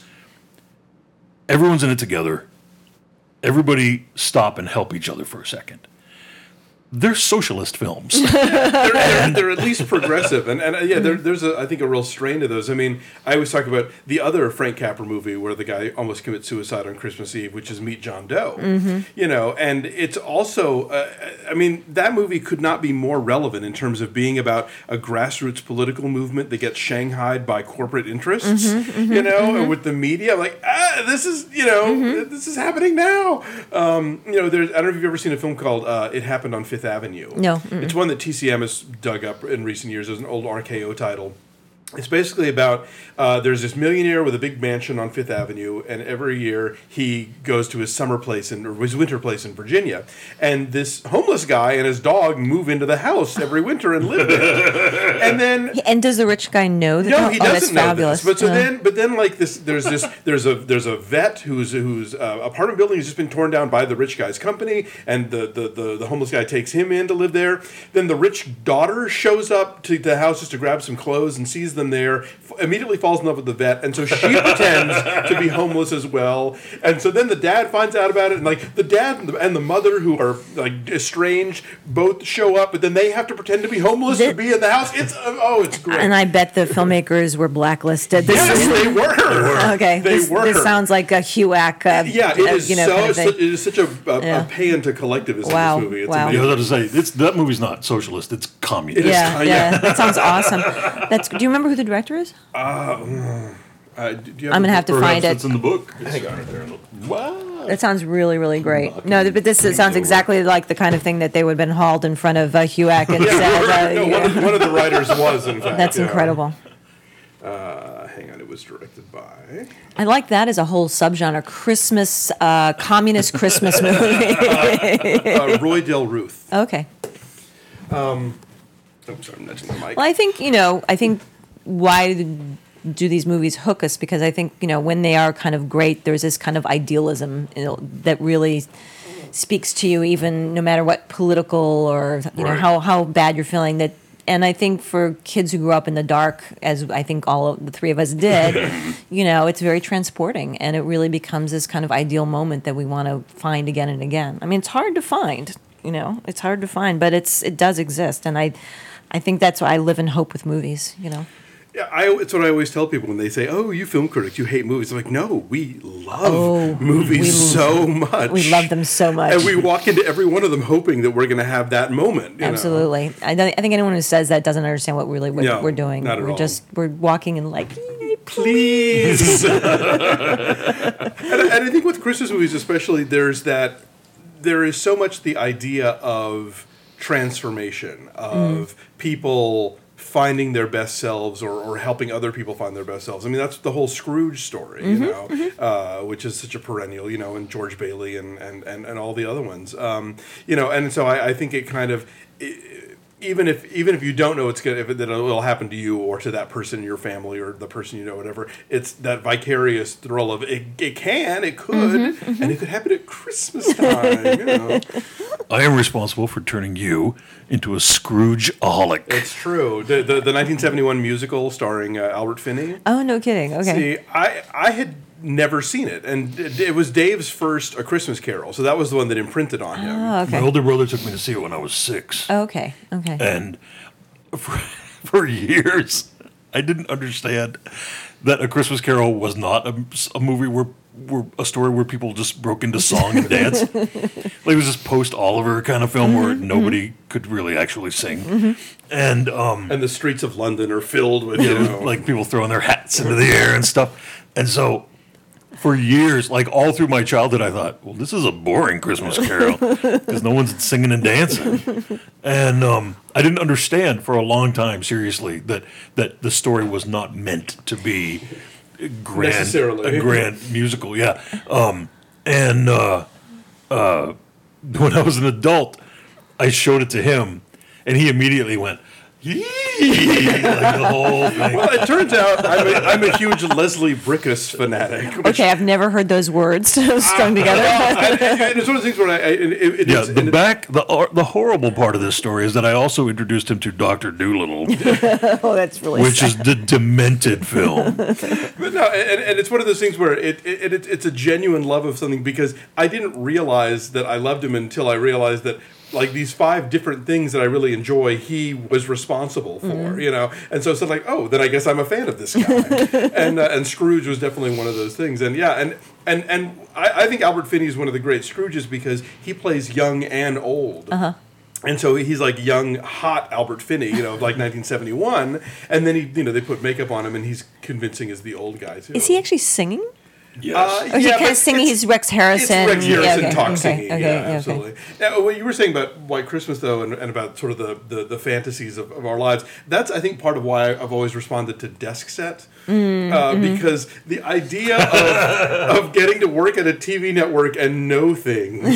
everyone's in it together. Everybody stop and help each other for a second. They're socialist films. they're, they're, they're at least progressive, and and uh, yeah, there, there's a I think a real strain to those. I mean, I always talk about the other Frank Capra movie where the guy almost commits suicide on Christmas Eve, which is Meet John Doe. Mm-hmm. You know, and it's also, uh, I mean, that movie could not be more relevant in terms of being about a grassroots political movement that gets shanghaied by corporate interests. Mm-hmm, mm-hmm, you know, mm-hmm. and with the media, like ah, this is you know mm-hmm. this is happening now. Um, you know, there's I don't know if you've ever seen a film called uh, It Happened on Fifth Avenue. No. Mm-mm. It's one that T C M has dug up in recent years. It was an old R K O title. It's basically about uh, there's this millionaire with a big mansion on Fifth Avenue, and every year he goes to his summer place in, or his winter place in Virginia. And this homeless guy and his dog move into the house every winter and live there. And then and does the rich guy know that? No, he oh, doesn't know fabulous. this. But so uh. then, but then like this, there's this, there's a there's a vet whose whose uh, apartment building has just been torn down by the rich guy's company, and the, the the the homeless guy takes him in to live there. Then the rich daughter shows up to the house just to grab some clothes and sees them there. Immediately falls in love with the vet, and so she pretends to be homeless as well. And so then the dad finds out about it, and like the dad and the, and the mother, who are like estranged, both show up, but then they have to pretend to be homeless the, to be in the house. It's uh, oh, it's great. And I bet the filmmakers were blacklisted. This yes, is, they were. Okay, they this, were. This sounds like a HUAC. Uh, yeah, it is you know, so. Kind of It is such a, a, yeah. a paean to collectivism. Wow. This movie. It's wow. Yeah, I was about to say it's that movie's not socialist; it's communist. It yeah, is, yeah, that sounds awesome. That's. Do you remember who the director is? Uh, uh, do you have I'm gonna have to Perhaps find it. It's in the book. Hang on there. Wow. That sounds really, really great. No, but this it sounds exactly like the kind of thing that they would have been hauled in front of uh, HUAC and Yeah, said. Uh, no, yeah. one, of, one of the writers was, in fact. That's yeah. incredible. Uh, hang on, it was directed by. I like that as a whole subgenre, Christmas, uh, communist Christmas movie. uh, Roy Del Ruth. Okay. Um, oh, sorry, I'm nudging the mic. Well, I think, you know, I think why do these movies hook us? Because I think, you know, when they are kind of great, there's this kind of idealism, you know, that really speaks to you, even no matter what political or, you know, Right. how, how bad you're feeling, that and I think for kids who grew up in the dark, as I think all of the three of us did, you know, it's very transporting, and it really becomes this kind of ideal moment that we want to find again and again. I mean, it's hard to find, you know, it's hard to find, but it's it does exist, and I, I think that's why I live in hope with movies, you know. Yeah, I, it's what I always tell people when they say, "Oh, you film critics, you hate movies." I'm like, "No, we love Oh, movies we- so much. We love them so much. and we walk into every one of them hoping that we're going to have that moment." You know? Absolutely. I, don't, I think anyone who says that doesn't understand what really what No, we're doing. not at we're all. just we're walking in like, "Yay, Please. and, I- and I think with Christmas movies, especially, there's that. There is so much the idea of transformation of people finding their best selves or, or helping other people find their best selves. I mean, that's the whole Scrooge story, you know, uh, which is such a perennial, you know, and George Bailey and, and, and, and all the other ones. Um, you know, and so I, I think it kind of... It, even if even if you don't know it's gonna if it, that it'll happen to you or to that person in your family or the person you know, whatever, it's that vicarious thrill of it. It can, it could, Mm-hmm, mm-hmm. and it could happen at Christmas time. You know, I am responsible for turning you into a Scrooge-aholic. it's true. The, the the nineteen seventy-one musical starring uh, Albert Finney. Oh, no kidding. Okay. See, I I had never seen it, and it, it was Dave's first A Christmas Carol, so that was the one that imprinted on him. Oh, My okay. older brother took me to see it when I was six. Okay. Okay. And for, for years, I didn't understand that A Christmas Carol was not a, a movie where, where a story where people just broke into song and dance. Like it was this post Oliver kind of film where nobody could really actually sing, and um, And the streets of London are filled with, you you know, know, like people throwing their hats into the air and stuff. And so for years, like all through my childhood, I thought, well, this is a boring Christmas Carol because no one's singing and dancing. And um, I didn't understand for a long time, seriously, that that the story was not meant to be grand, Necessarily. a grand musical. Yeah. Um, and uh, uh, when I was an adult, I showed it to him, and he immediately went, "Yee!" like the whole thing. well, it turns out I'm a, I'm a huge Leslie Brickus fanatic. Which, Okay, I've never heard those words strung together. and, and it's one of those things where I, I it, it, Yeah, it's, the and it- back, the uh, the horrible part of this story is that I also introduced him to Doctor Doolittle, Oh, that's really which sad. is the demented film. But no, and, and it's one of those things where it, it, it it's a genuine love of something, because I didn't realize that I loved him until I realized that, like, these five different things that I really enjoy, he was responsible for, Mm-hmm. you know? And so it's like, oh, then I guess I'm a fan of this guy. and uh, and Scrooge was definitely one of those things. And yeah, and and, and I, I think Albert Finney is one of the great Scrooges because he plays young and old. Uh-huh. And so he's like young, hot Albert Finney, you know, of like nineteen seventy-one. And then he, you know, they put makeup on him and he's convincing as the old guy, too. Is he actually singing? Yes. Uh, Or is he yeah, kind but of singing? it's- He's Rex Harrison. It's Rex Yeah, Harrison okay, talk okay, singing. okay, yeah, okay. absolutely. Now, what you were saying about White Christmas, though, and, and about sort of the, the, the fantasies of, of our lives, that's, I think, part of why I've always responded to Desk Set. Mm, uh, mm-hmm. Because the idea of, of getting to work at a T V network and know things.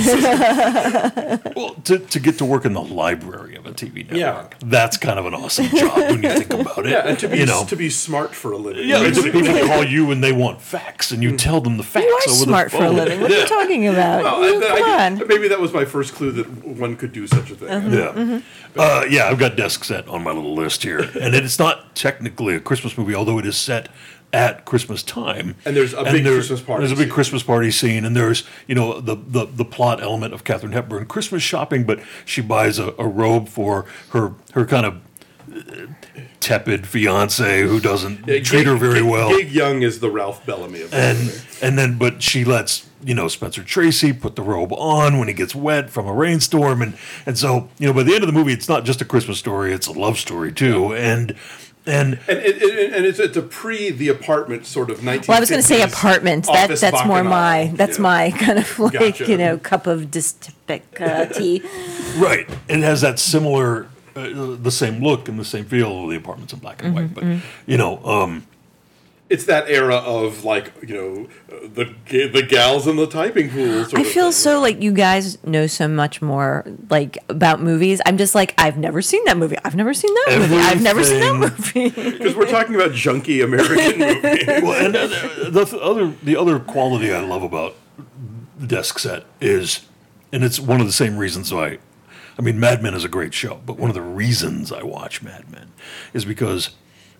Well, to, to get to work in the library of a T V network, Yeah. that's kind of an awesome job when you think about it. Yeah, and to be, you know, to be smart for a living. yeah, basically. people call you when they want facts, and you tell them the facts You are over smart the for a phone. living. What are you talking about? Well, You- I- I- come on. Maybe that was my first clue that one could do such a thing. Yeah. Uh, yeah, I've got Desk Set on my little list here. And it's not technically a Christmas movie, although it is set at Christmas time. And there's a big there- Christmas party There's a big scene. Christmas party scene, and there's, you know, the, the, the plot element of Katharine Hepburn Christmas shopping, but she buys a, a robe for her, her kind of uh, tepid fiance who doesn't Yeah, treat Gig- her very Gig- well. Gig Young is the Ralph Bellamy of the and movie. and then but she lets, you know, Spencer Tracy put the robe on when he gets wet from a rainstorm, and and so, you know, by the end of the movie it's not just a Christmas story, it's a love story too. and and And, it, it, and it's, it's a pre The Apartment sort of nineteen fifties. Well, I was going to say apartment. That office that's more bacchanal. my that's Yeah. my kind of like Gotcha. you know cup of dystopic uh, tea. right, it has that similar uh, the same look and the same feel of the apartments in black and white, but you know, um It's that era of, like, you know, uh, the ga- the gals in the typing pool. Sort I of feel thing. so like you guys know so much more like about movies. I'm just like I've never seen that movie. I've never seen that movie. I've never seen that movie. Because we're talking about junky American movies. well, and uh, the th- other the other quality I love about Desk Set is, and it's one of the same reasons why I mean, Mad Men is a great show, but one of the reasons I watch Mad Men is because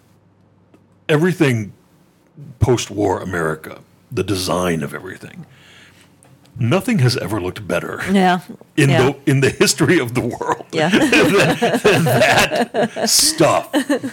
everything post-war America, the design of everything, nothing has ever looked better Yeah. in yeah. the in the history of the world Yeah. than that stuff.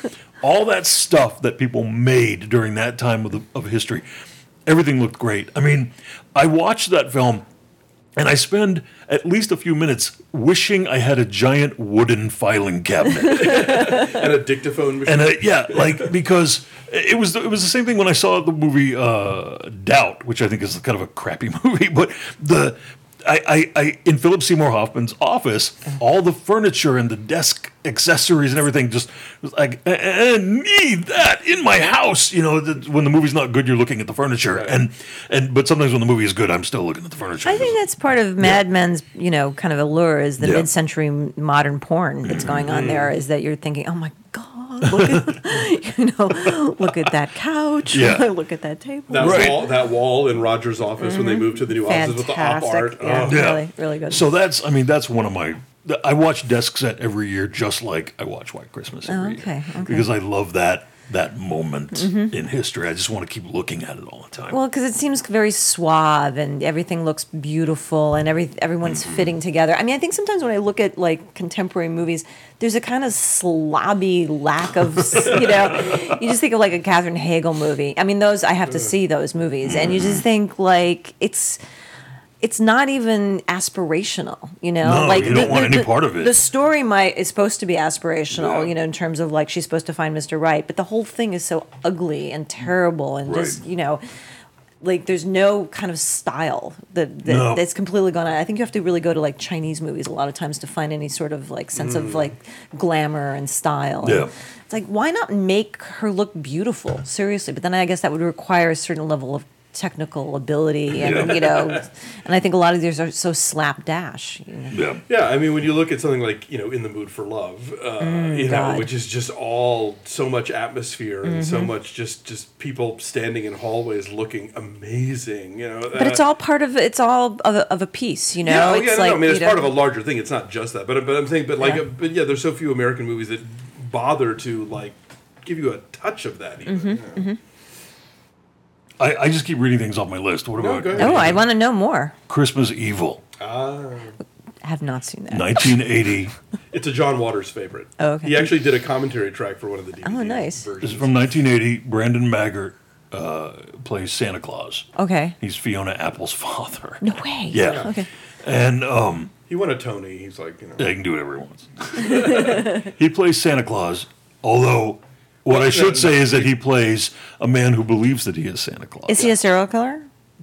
All that stuff that people made during that time of the of history, everything looked great. I mean, I watched that film, and I spend at least a few minutes wishing I had a giant wooden filing cabinet. And a dictaphone machine. And uh, yeah, like because it was it was the same thing when I saw the movie uh, Doubt, which I think is kind of a crappy movie. But the I, I, I in Philip Seymour Hoffman's office, all the furniture and the desk accessories and everything just was like, I, I need that in my house. You know, the, when the movie's not good, you're looking at the furniture, Right. and and but sometimes when the movie is good, I'm still looking at the furniture. I think that's part of Mad Men's, you know, kind of allure is the Yeah. mid-century modern porn that's going on there. Is that you're thinking, oh my god, look at, you know, look at that couch, Yeah. look at that table. That Right. wall, that wall in Roger's office when they moved to the new offices with the op Fantastic. art. Yeah, Oh. Yeah. really, really good. So that's, I mean, that's one of my. I watch Desk Set every year, just like I watch White Christmas every Oh, okay, year, okay. because I love that that moment in history. I just want to keep looking at it all the time. Well, because it seems very suave and everything looks beautiful and every everyone's fitting together. I mean, I think sometimes when I look at like contemporary movies, there's a kind of slobby lack of, you know, you just think of like a Katherine Hagel movie. I mean, those I have to see those movies, and you just think like it's. It's not even aspirational, you know. No, like you don't want any part of it. The story might is supposed to be aspirational, Yeah. you know, in terms of like she's supposed to find Mister Right, but the whole thing is so ugly and terrible and just Right. you know, like there's no kind of style that, that No. that's completely gone out. I think you have to really go to like Chinese movies a lot of times to find any sort of like sense of like glamour and style. Yeah. And it's like why not make her look beautiful? Seriously, but then I guess that would require a certain level of technical ability and you know, and I think a lot of these are so slapdash. You know? yeah. Yeah, I mean, when you look at something like, you know, In the Mood for Love, uh, you know, God. which is just all so much atmosphere and so much just, just people standing in hallways looking amazing, you know. But it's all part of it's all of a, of a piece, you know. Yeah, oh, it's yeah, no, like no, I mean, it's you part know, of a larger thing. It's not just that. But, but I'm saying, but like, Yeah. uh, but yeah, there's so few American movies that bother to, like, give you a touch of that even. Mm-hmm, you know. I, I just keep reading things off my list. What No, about go ahead. Oh, I want to know more. Christmas Evil, Ah. I have not seen that. nineteen eighty? It's a John Waters favorite. Oh, okay. He actually did a commentary track for one of the D V D Oh, nice. This versions. is from nineteen eighty. Brandon Maggart uh, plays Santa Claus. Okay. He's Fiona Apple's father. No way. Yeah. Okay. And um, He won a Tony. He's like, you know. yeah, he can do whatever he wants. He plays Santa Claus, although what I should say is that he plays a man who believes that he is Santa Claus. Is he a serial killer?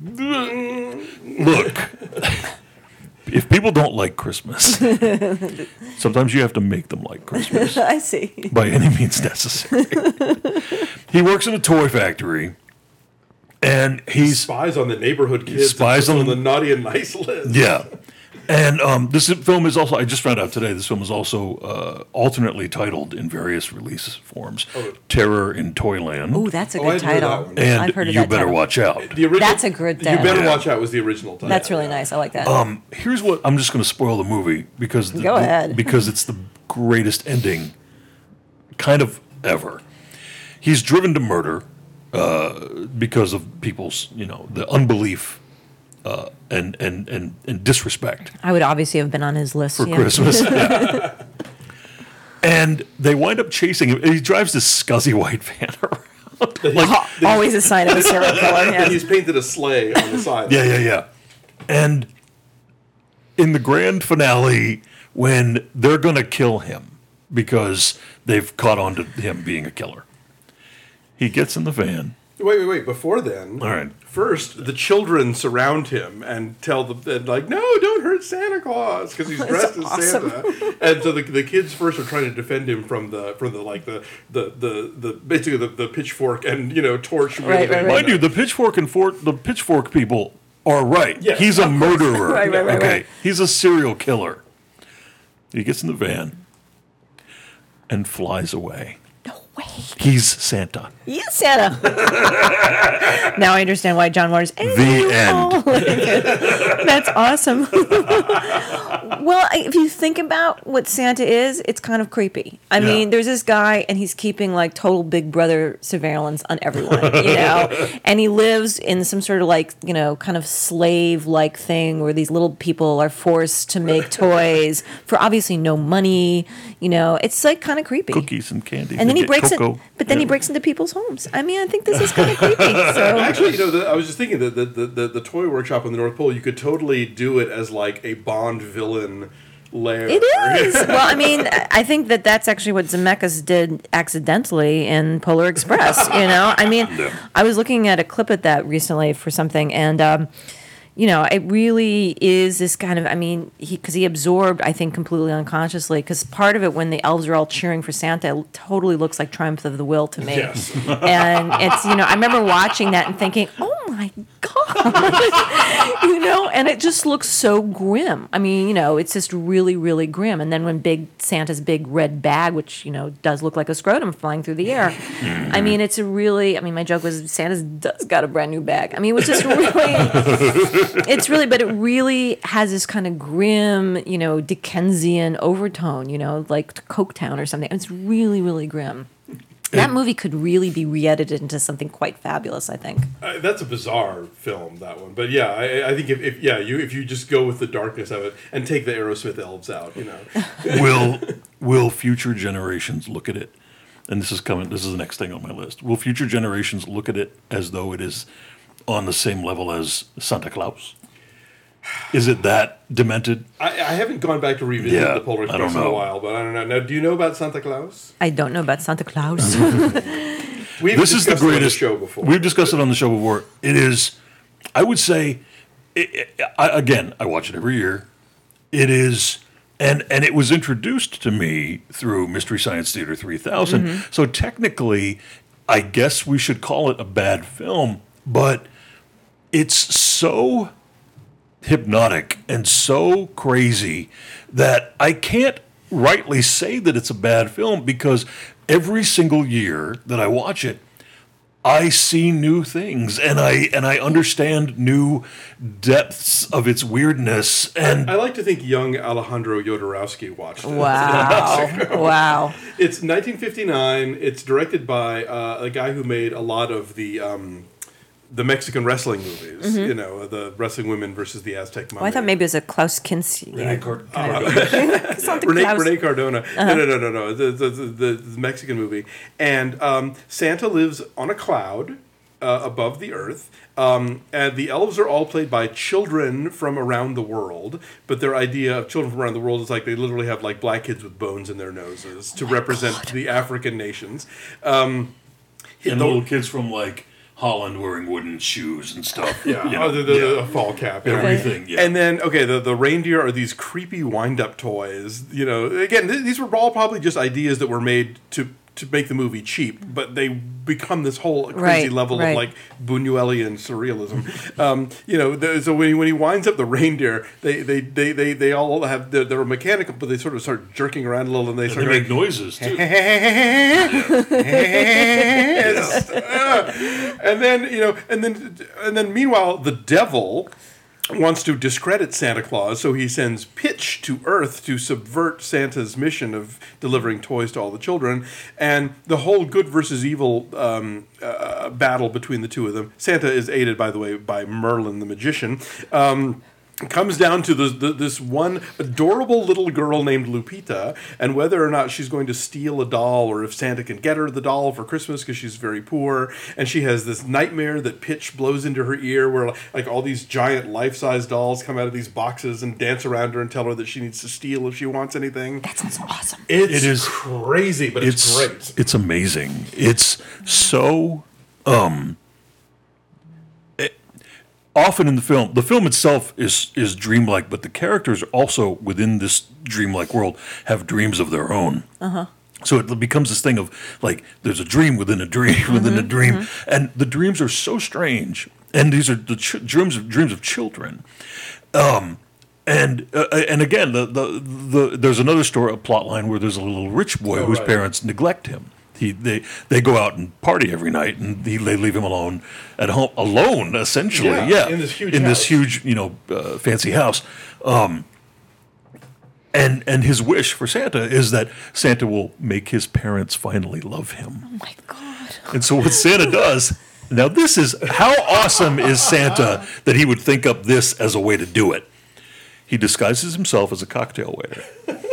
Look, if people don't like Christmas, sometimes you have to make them like Christmas I see. by any means necessary. He works in a toy factory, and he's Spies on the neighborhood kids. Spies and on puts the- the naughty and nice list. yeah. And um, this film is also, I just found out today, this film is also uh, alternately titled in various release forms. Terror in Toyland. Oh, that's a Oh, good I'd heard that title. one. and I've heard of You that Better title. Watch Out. The original, That's a good You title. better Yeah. watch out was the original title. That's really nice. I like that. Um, here's what, I'm just going to spoil the movie because the, Go ahead. because it's the greatest ending kind of ever. He's driven to murder uh, because of people's, you know, the unbelief uh, and, and, and, and disrespect I would obviously have been on his list. for yeah. Christmas. Yeah. And they wind up chasing him. He drives this scuzzy white van around. like, Always a sign of a serial killer. And Yeah. he's painted a sleigh on the side. yeah, yeah, yeah. And in the grand finale, when they're going to kill him because they've caught on to him being a killer, he gets in the van. Wait, wait, wait. Before then, All right. first the children surround him and tell the and like, no, don't hurt Santa Claus because he's dressed as awesome. Santa. And so the, the kids first are trying to defend him from the from the like the the the, the basically the, the pitchfork and you know torch. Right, right, right. Mind you, the pitchfork and for, the pitchfork people are right. Yes, He's a of course. murderer. Right, right, right, okay. right. He's a serial killer. He gets in the van and flies away. No way. He's Santa. Yes, Santa. Now I understand why John Waters. The end. That's awesome. Well, if you think about what Santa is, it's kind of creepy. I Yeah. mean, there's this guy, and he's keeping like total Big Brother surveillance on everyone, you know, and he lives in some sort of like, you know, kind of slave-like thing where these little people are forced to make toys for obviously no money. You know, it's like kind of creepy. Cookies and candy. And then They he get breaks cocoa. it, but then he Yeah. breaks into people's homes. I mean, I think this is kind of creepy. So Actually, you know, the, I was just thinking that the, the, the, the toy workshop in the North Pole, you could totally do it as like a Bond villain lair. it is. Well, I mean, I think that that's actually what Zemeckis did accidentally in Polar Express. You know, I mean, Yeah. I was looking at a clip of that recently for something, and um, you know, it really is this kind of. I mean, he because he absorbed, I think, completely unconsciously. Because part of it, when the elves are all cheering for Santa, it totally looks like Triumph of the Will to me. Yes. And it's, you know, I remember watching that and thinking, oh my God, you know, and it just looks so grim. I mean, you know, it's just really, really grim. And then when big Santa's big red bag, which, you know, does look like a scrotum flying through the air. I mean, it's a really, I mean, my joke was Santa's does got a brand new bag. I mean, it was just really, it's really, but it really has this kind of grim, you know, Dickensian overtone, you know, like Coketown or something. It's really, really grim. That movie could really be re-edited into something quite fabulous, I think. Uh, that's a bizarre film, that one. But yeah, I, I think if, if yeah you if you just go with the darkness of it and take the Aerosmith elves out, you know. will will future generations look at it? And this is coming. This is the next thing on my list. Will future generations look at it as though it is on the same level as Santa Claus? Is it that demented? I, I haven't gone back to revisit Yeah, the Polar I don't Express in a know. while, but I don't know. Now, do you know about Santa Claus? I don't know about Santa Claus. We've This is the discussed it on greatest show before. We've discussed it on the show before. It is, I would say, it, it, I, again, I watch it every year. It is, and and it was introduced to me through Mystery Science Theater three thousand. Mm-hmm. So technically, I guess we should call it a bad film, but it's so hypnotic and so crazy that I can't rightly say that it's a bad film, because every single year that I watch it, I see new things and I and I understand new depths of its weirdness. And I like to think young Alejandro Jodorowsky watched it. Wow. Wow. It's nineteen fifty-nine. It's directed by uh, a guy who made a lot of the um, the Mexican wrestling movies. You know, the Wrestling Women versus the Aztec Mummy. Well, I thought maybe it was a Klaus Kinski. Rene Car- Santa Rene, Claus. Rene Cardona. No, no, no, no, no. The, the, the, the Mexican movie. And um, Santa lives on a cloud uh, above the earth. Um, and the elves are all played by children from around the world. But their idea of children from around the world is like they literally have like black kids with bones in their noses to represent the African nations. Um, and the- little kids from like Holland wearing wooden shoes and stuff. Yeah, you know, oh, the, the, yeah. the fall cap. you know. Everything. Yeah. And then, okay, the, the reindeer are these creepy wind-up toys. You know, again, th- these were all probably just ideas that were made to to make the movie cheap, but they become this whole crazy Right, level right. of like Buñuelian surrealism. um, you know, the, so when he, when he winds up the reindeer, they they, they, they, they all have they're, they're mechanical, but they sort of start jerking around a little, and they And start they going, make noises too. It's, uh, and then you know, and then and then meanwhile, the devil wants to discredit Santa Claus, so he sends Pitch to Earth to subvert Santa's mission of delivering toys to all the children. And the whole good versus evil um, uh, battle between the two of them. Santa is aided, by the way, by Merlin the magician. Um, comes down to this, this one adorable little girl named Lupita, and whether or not she's going to steal a doll, or if Santa can get her the doll for Christmas because she's very poor. And she has this nightmare that Pitch blows into her ear, where like all these giant life-size dolls come out of these boxes and dance around her and tell her that she needs to steal if she wants anything. That sounds awesome. It's It is- crazy, but it's, it's great. It's amazing. It's so um it- often in the film, the film itself is is dreamlike, but the characters also within this dreamlike world have dreams of their own. Uh-huh. So it becomes this thing of like there's a dream within a dream within a dream, and the dreams are so strange. And these are the ch- dreams of dreams of children. Um, and uh, and again, the, the the there's another story, a plot line where there's a little rich boy Oh, whose right. parents neglect him. He they they go out and party every night, and he, they leave him alone at home, alone essentially. Yeah, Yeah, in this huge in this house. huge you know uh, fancy house. Um, and and his wish for Santa is that Santa will make his parents finally love him. Oh my God. And so what Santa does. Now, this is how awesome is Santa that he would think up this as a way to do it. He disguises himself as a cocktail waiter.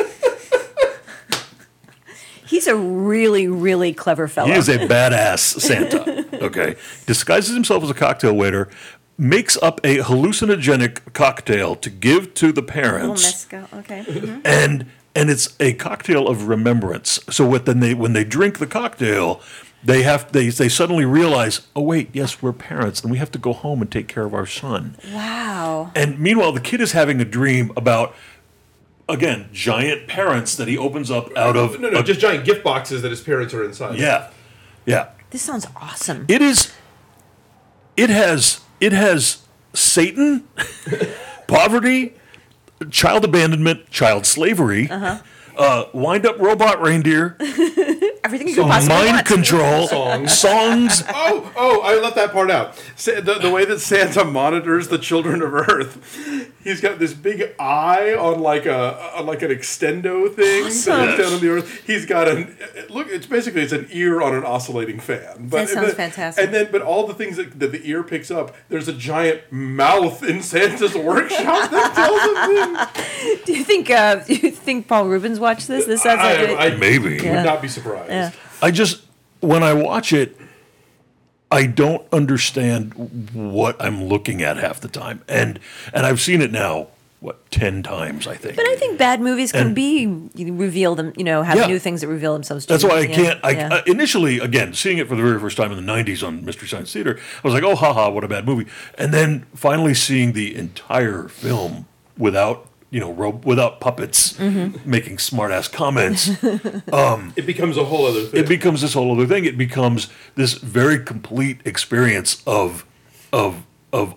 He's a really, really clever fellow. He is a badass Santa. Okay, disguises himself as a cocktail waiter, makes up a hallucinogenic cocktail to give to the Little parents, mezcal. Okay. Mhm. and and it's a cocktail of remembrance. So what then they when they drink the cocktail. They have they they suddenly realize, oh wait, yes, we're parents, and we have to go home and take care of our son. Wow. And meanwhile, the kid is having a dream about, again, giant parents that he opens up out of. No, no, a- just giant gift boxes that his parents are inside. yeah, yeah. This sounds awesome. It is. It has it has Satan, poverty, child abandonment, child slavery, uh-huh. uh, wind up robot reindeer, Everything you could possibly mind want. control, Songs. songs. Oh, oh, I left that part out. Sa- The, the way that Santa monitors the children of Earth, he's got this big eye on like a on like an extendo thing Awesome. that looks down on the Earth. He's got an look. It's basically it's an ear on an oscillating fan. But, That sounds but- fantastic. And then, but all the things that, that the ear picks up, there's a giant mouth in Santa's workshop that tells him things. Do you think? Uh, do you think Paul Rubens watched this? This sounds like I, it. I Maybe. would Yeah. not be surprised. Yeah. I just when I watch it, I don't understand what I'm looking at half the time, and and I've seen it now what ten times I think. But I think bad movies can And- be you reveal them. You know, have Yeah. new things that reveal themselves. To That's you. why I Yeah, can't. I, yeah. uh, initially, again, seeing it for the very first time in the nineties on Mystery Science Theater, I was like, "Oh, haha, what a bad movie!" And then finally seeing the entire film without, you know, ro- without puppets Mm-hmm. making smart-ass comments, It becomes a whole other thing. it becomes this whole other thing. It becomes this very complete experience of of of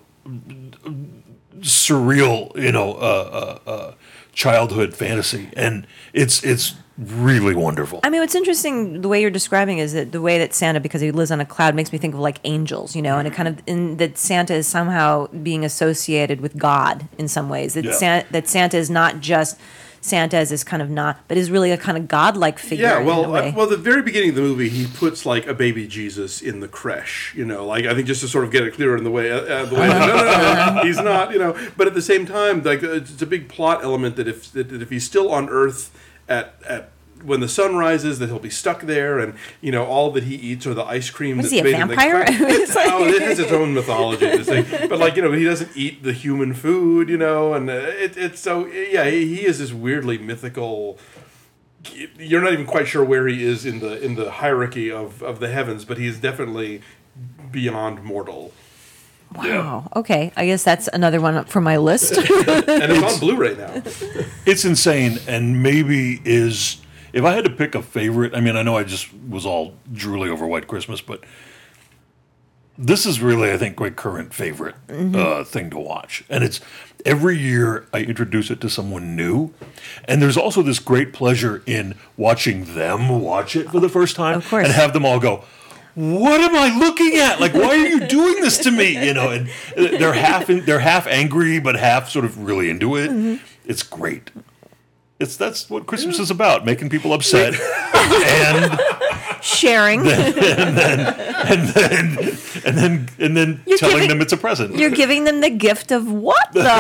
surreal, you know, uh, uh, uh, childhood fantasy, and it's it's really wonderful. I mean, what's interesting, the way you're describing is that the way that Santa, because he lives on a cloud, makes me think of like angels, you know, and it kind of, in that Santa is somehow being associated with God in some ways. That, Yeah. Santa, that Santa is not just Santa as this kind of not, but is really a kind of godlike figure. Yeah, in a well, way. uh, well, the very beginning of the movie, he puts like a baby Jesus in the creche. You know, like I think just to sort of get it clearer in the way, uh, uh, the way, no, no, no, he's not. You know, but at the same time, like it's a big plot element that if that if he's still on Earth at at when the sun rises, that he'll be stuck there, and you know all that he eats are the ice cream. What is that's he, a made in the vampire? creche. It's like- Oh, it has its own mythology, this thing. But like you know, he doesn't eat the human food. You know, and uh, it, it's so yeah, he, he is this weirdly mythical. You're not even quite sure where he is in the in the hierarchy of, of the heavens, but he is definitely beyond mortal. Wow. Okay. I guess that's another one for my list. And it's on Blu-ray now. It's insane, and maybe is if I had to pick a favorite. I mean, I know I just was all drooly over White Christmas, but this is really, I think, my current favorite uh, thing to watch. And it's every year I introduce it to someone new, and there's also this great pleasure in watching them watch it for the first time, Of course. and have them all go, what am I looking at? Like, why are you doing this to me? You know, and they're half they're half angry, but half sort of really into it. It's great. It's that's what Christmas is about: making people upset, and Sharing. and then and then and then and then You're telling giving- them it's a present. You're giving them the gift of what the?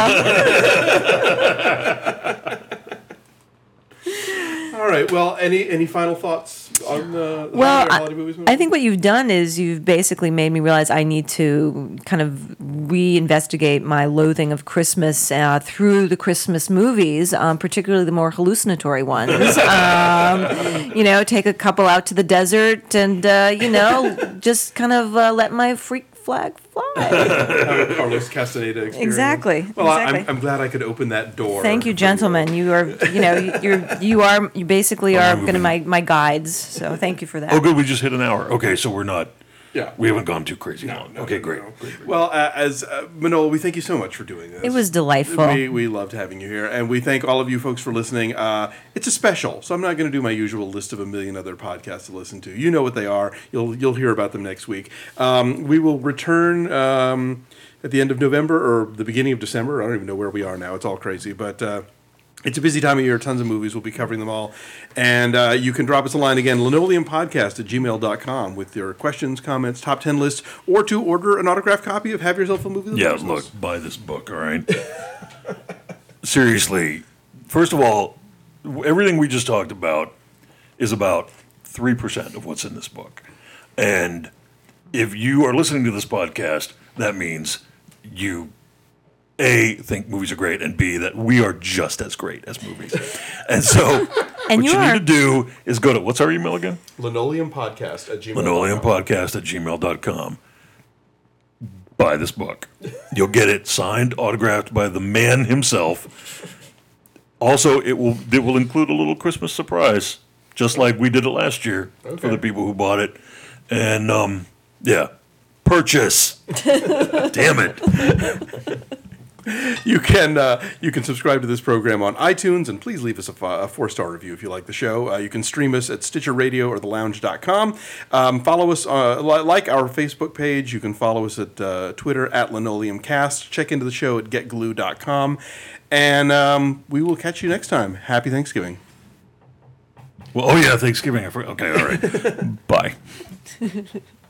All right. Well, any any final thoughts on uh, Well, holiday, I, holiday movies? I think what you've done is you've basically made me realize I need to kind of reinvestigate my loathing of Christmas uh, through the Christmas movies, um, particularly the more hallucinatory ones. um, you know, take a couple out to the desert and, uh, you know, just kind of uh, let my freak flag fly. Have a Carlos Castaneda experience. Exactly, Well, I- exactly. I'm, I'm glad I could open that door. Thank you, for gentlemen. You are, you know, you're, you are, you basically are going to my, my guides. So thank you for that. Oh, good. We just hit an hour. Okay, so we're not. Yeah. We haven't gone too crazy No, long. no, okay, no, great. no. great, great. Well, uh, as uh, Manola, we thank you so much for doing this. It was delightful. We, we loved having you here, and we thank all of you folks for listening. Uh, it's a special, so I'm not going to do my usual list of a million other podcasts to listen to. You know what they are. You'll you'll hear about them next week. Um, we will return um, at the end of November or the beginning of December. I don't even know where we are now. It's all crazy, but. Uh, It's a busy time of year, tons of movies. We'll be covering them all. And uh, you can drop us a line again, linoleumpodcast at gmail dot com with your questions, comments, top ten lists, or to order an autographed copy of Have Yourself a Movie. Little Yeah, Christmas. look, buy this book, all right? Seriously, first of all, w- everything we just talked about is about three percent of what's in this book. And if you are listening to this podcast, that means you A, think movies are great, and B, that we are just as great as movies. And so And what you you are. need to do is go to, what's our email again? linoleumpodcast at gmail dot com. linoleumpodcast at gmail dot com. Buy this book. You'll get it signed, autographed by the man himself. Also, it will it will include a little Christmas surprise, just like we did it last year for Okay. the people who bought it. And, um, yeah, purchase. Damn it. You can uh, you can subscribe to this program on iTunes, and please leave us a, f- a four-star review if you like the show. Uh, you can stream us at Stitcher Radio or the lounge dot com. Um, follow us, uh, li- like our Facebook page. You can follow us at uh, Twitter at LinoleumCast. Check into the show at get glue dot com. And um, we will catch you next time. Happy Thanksgiving. Well, oh, yeah, Thanksgiving. I forgot. Okay, all right. Bye.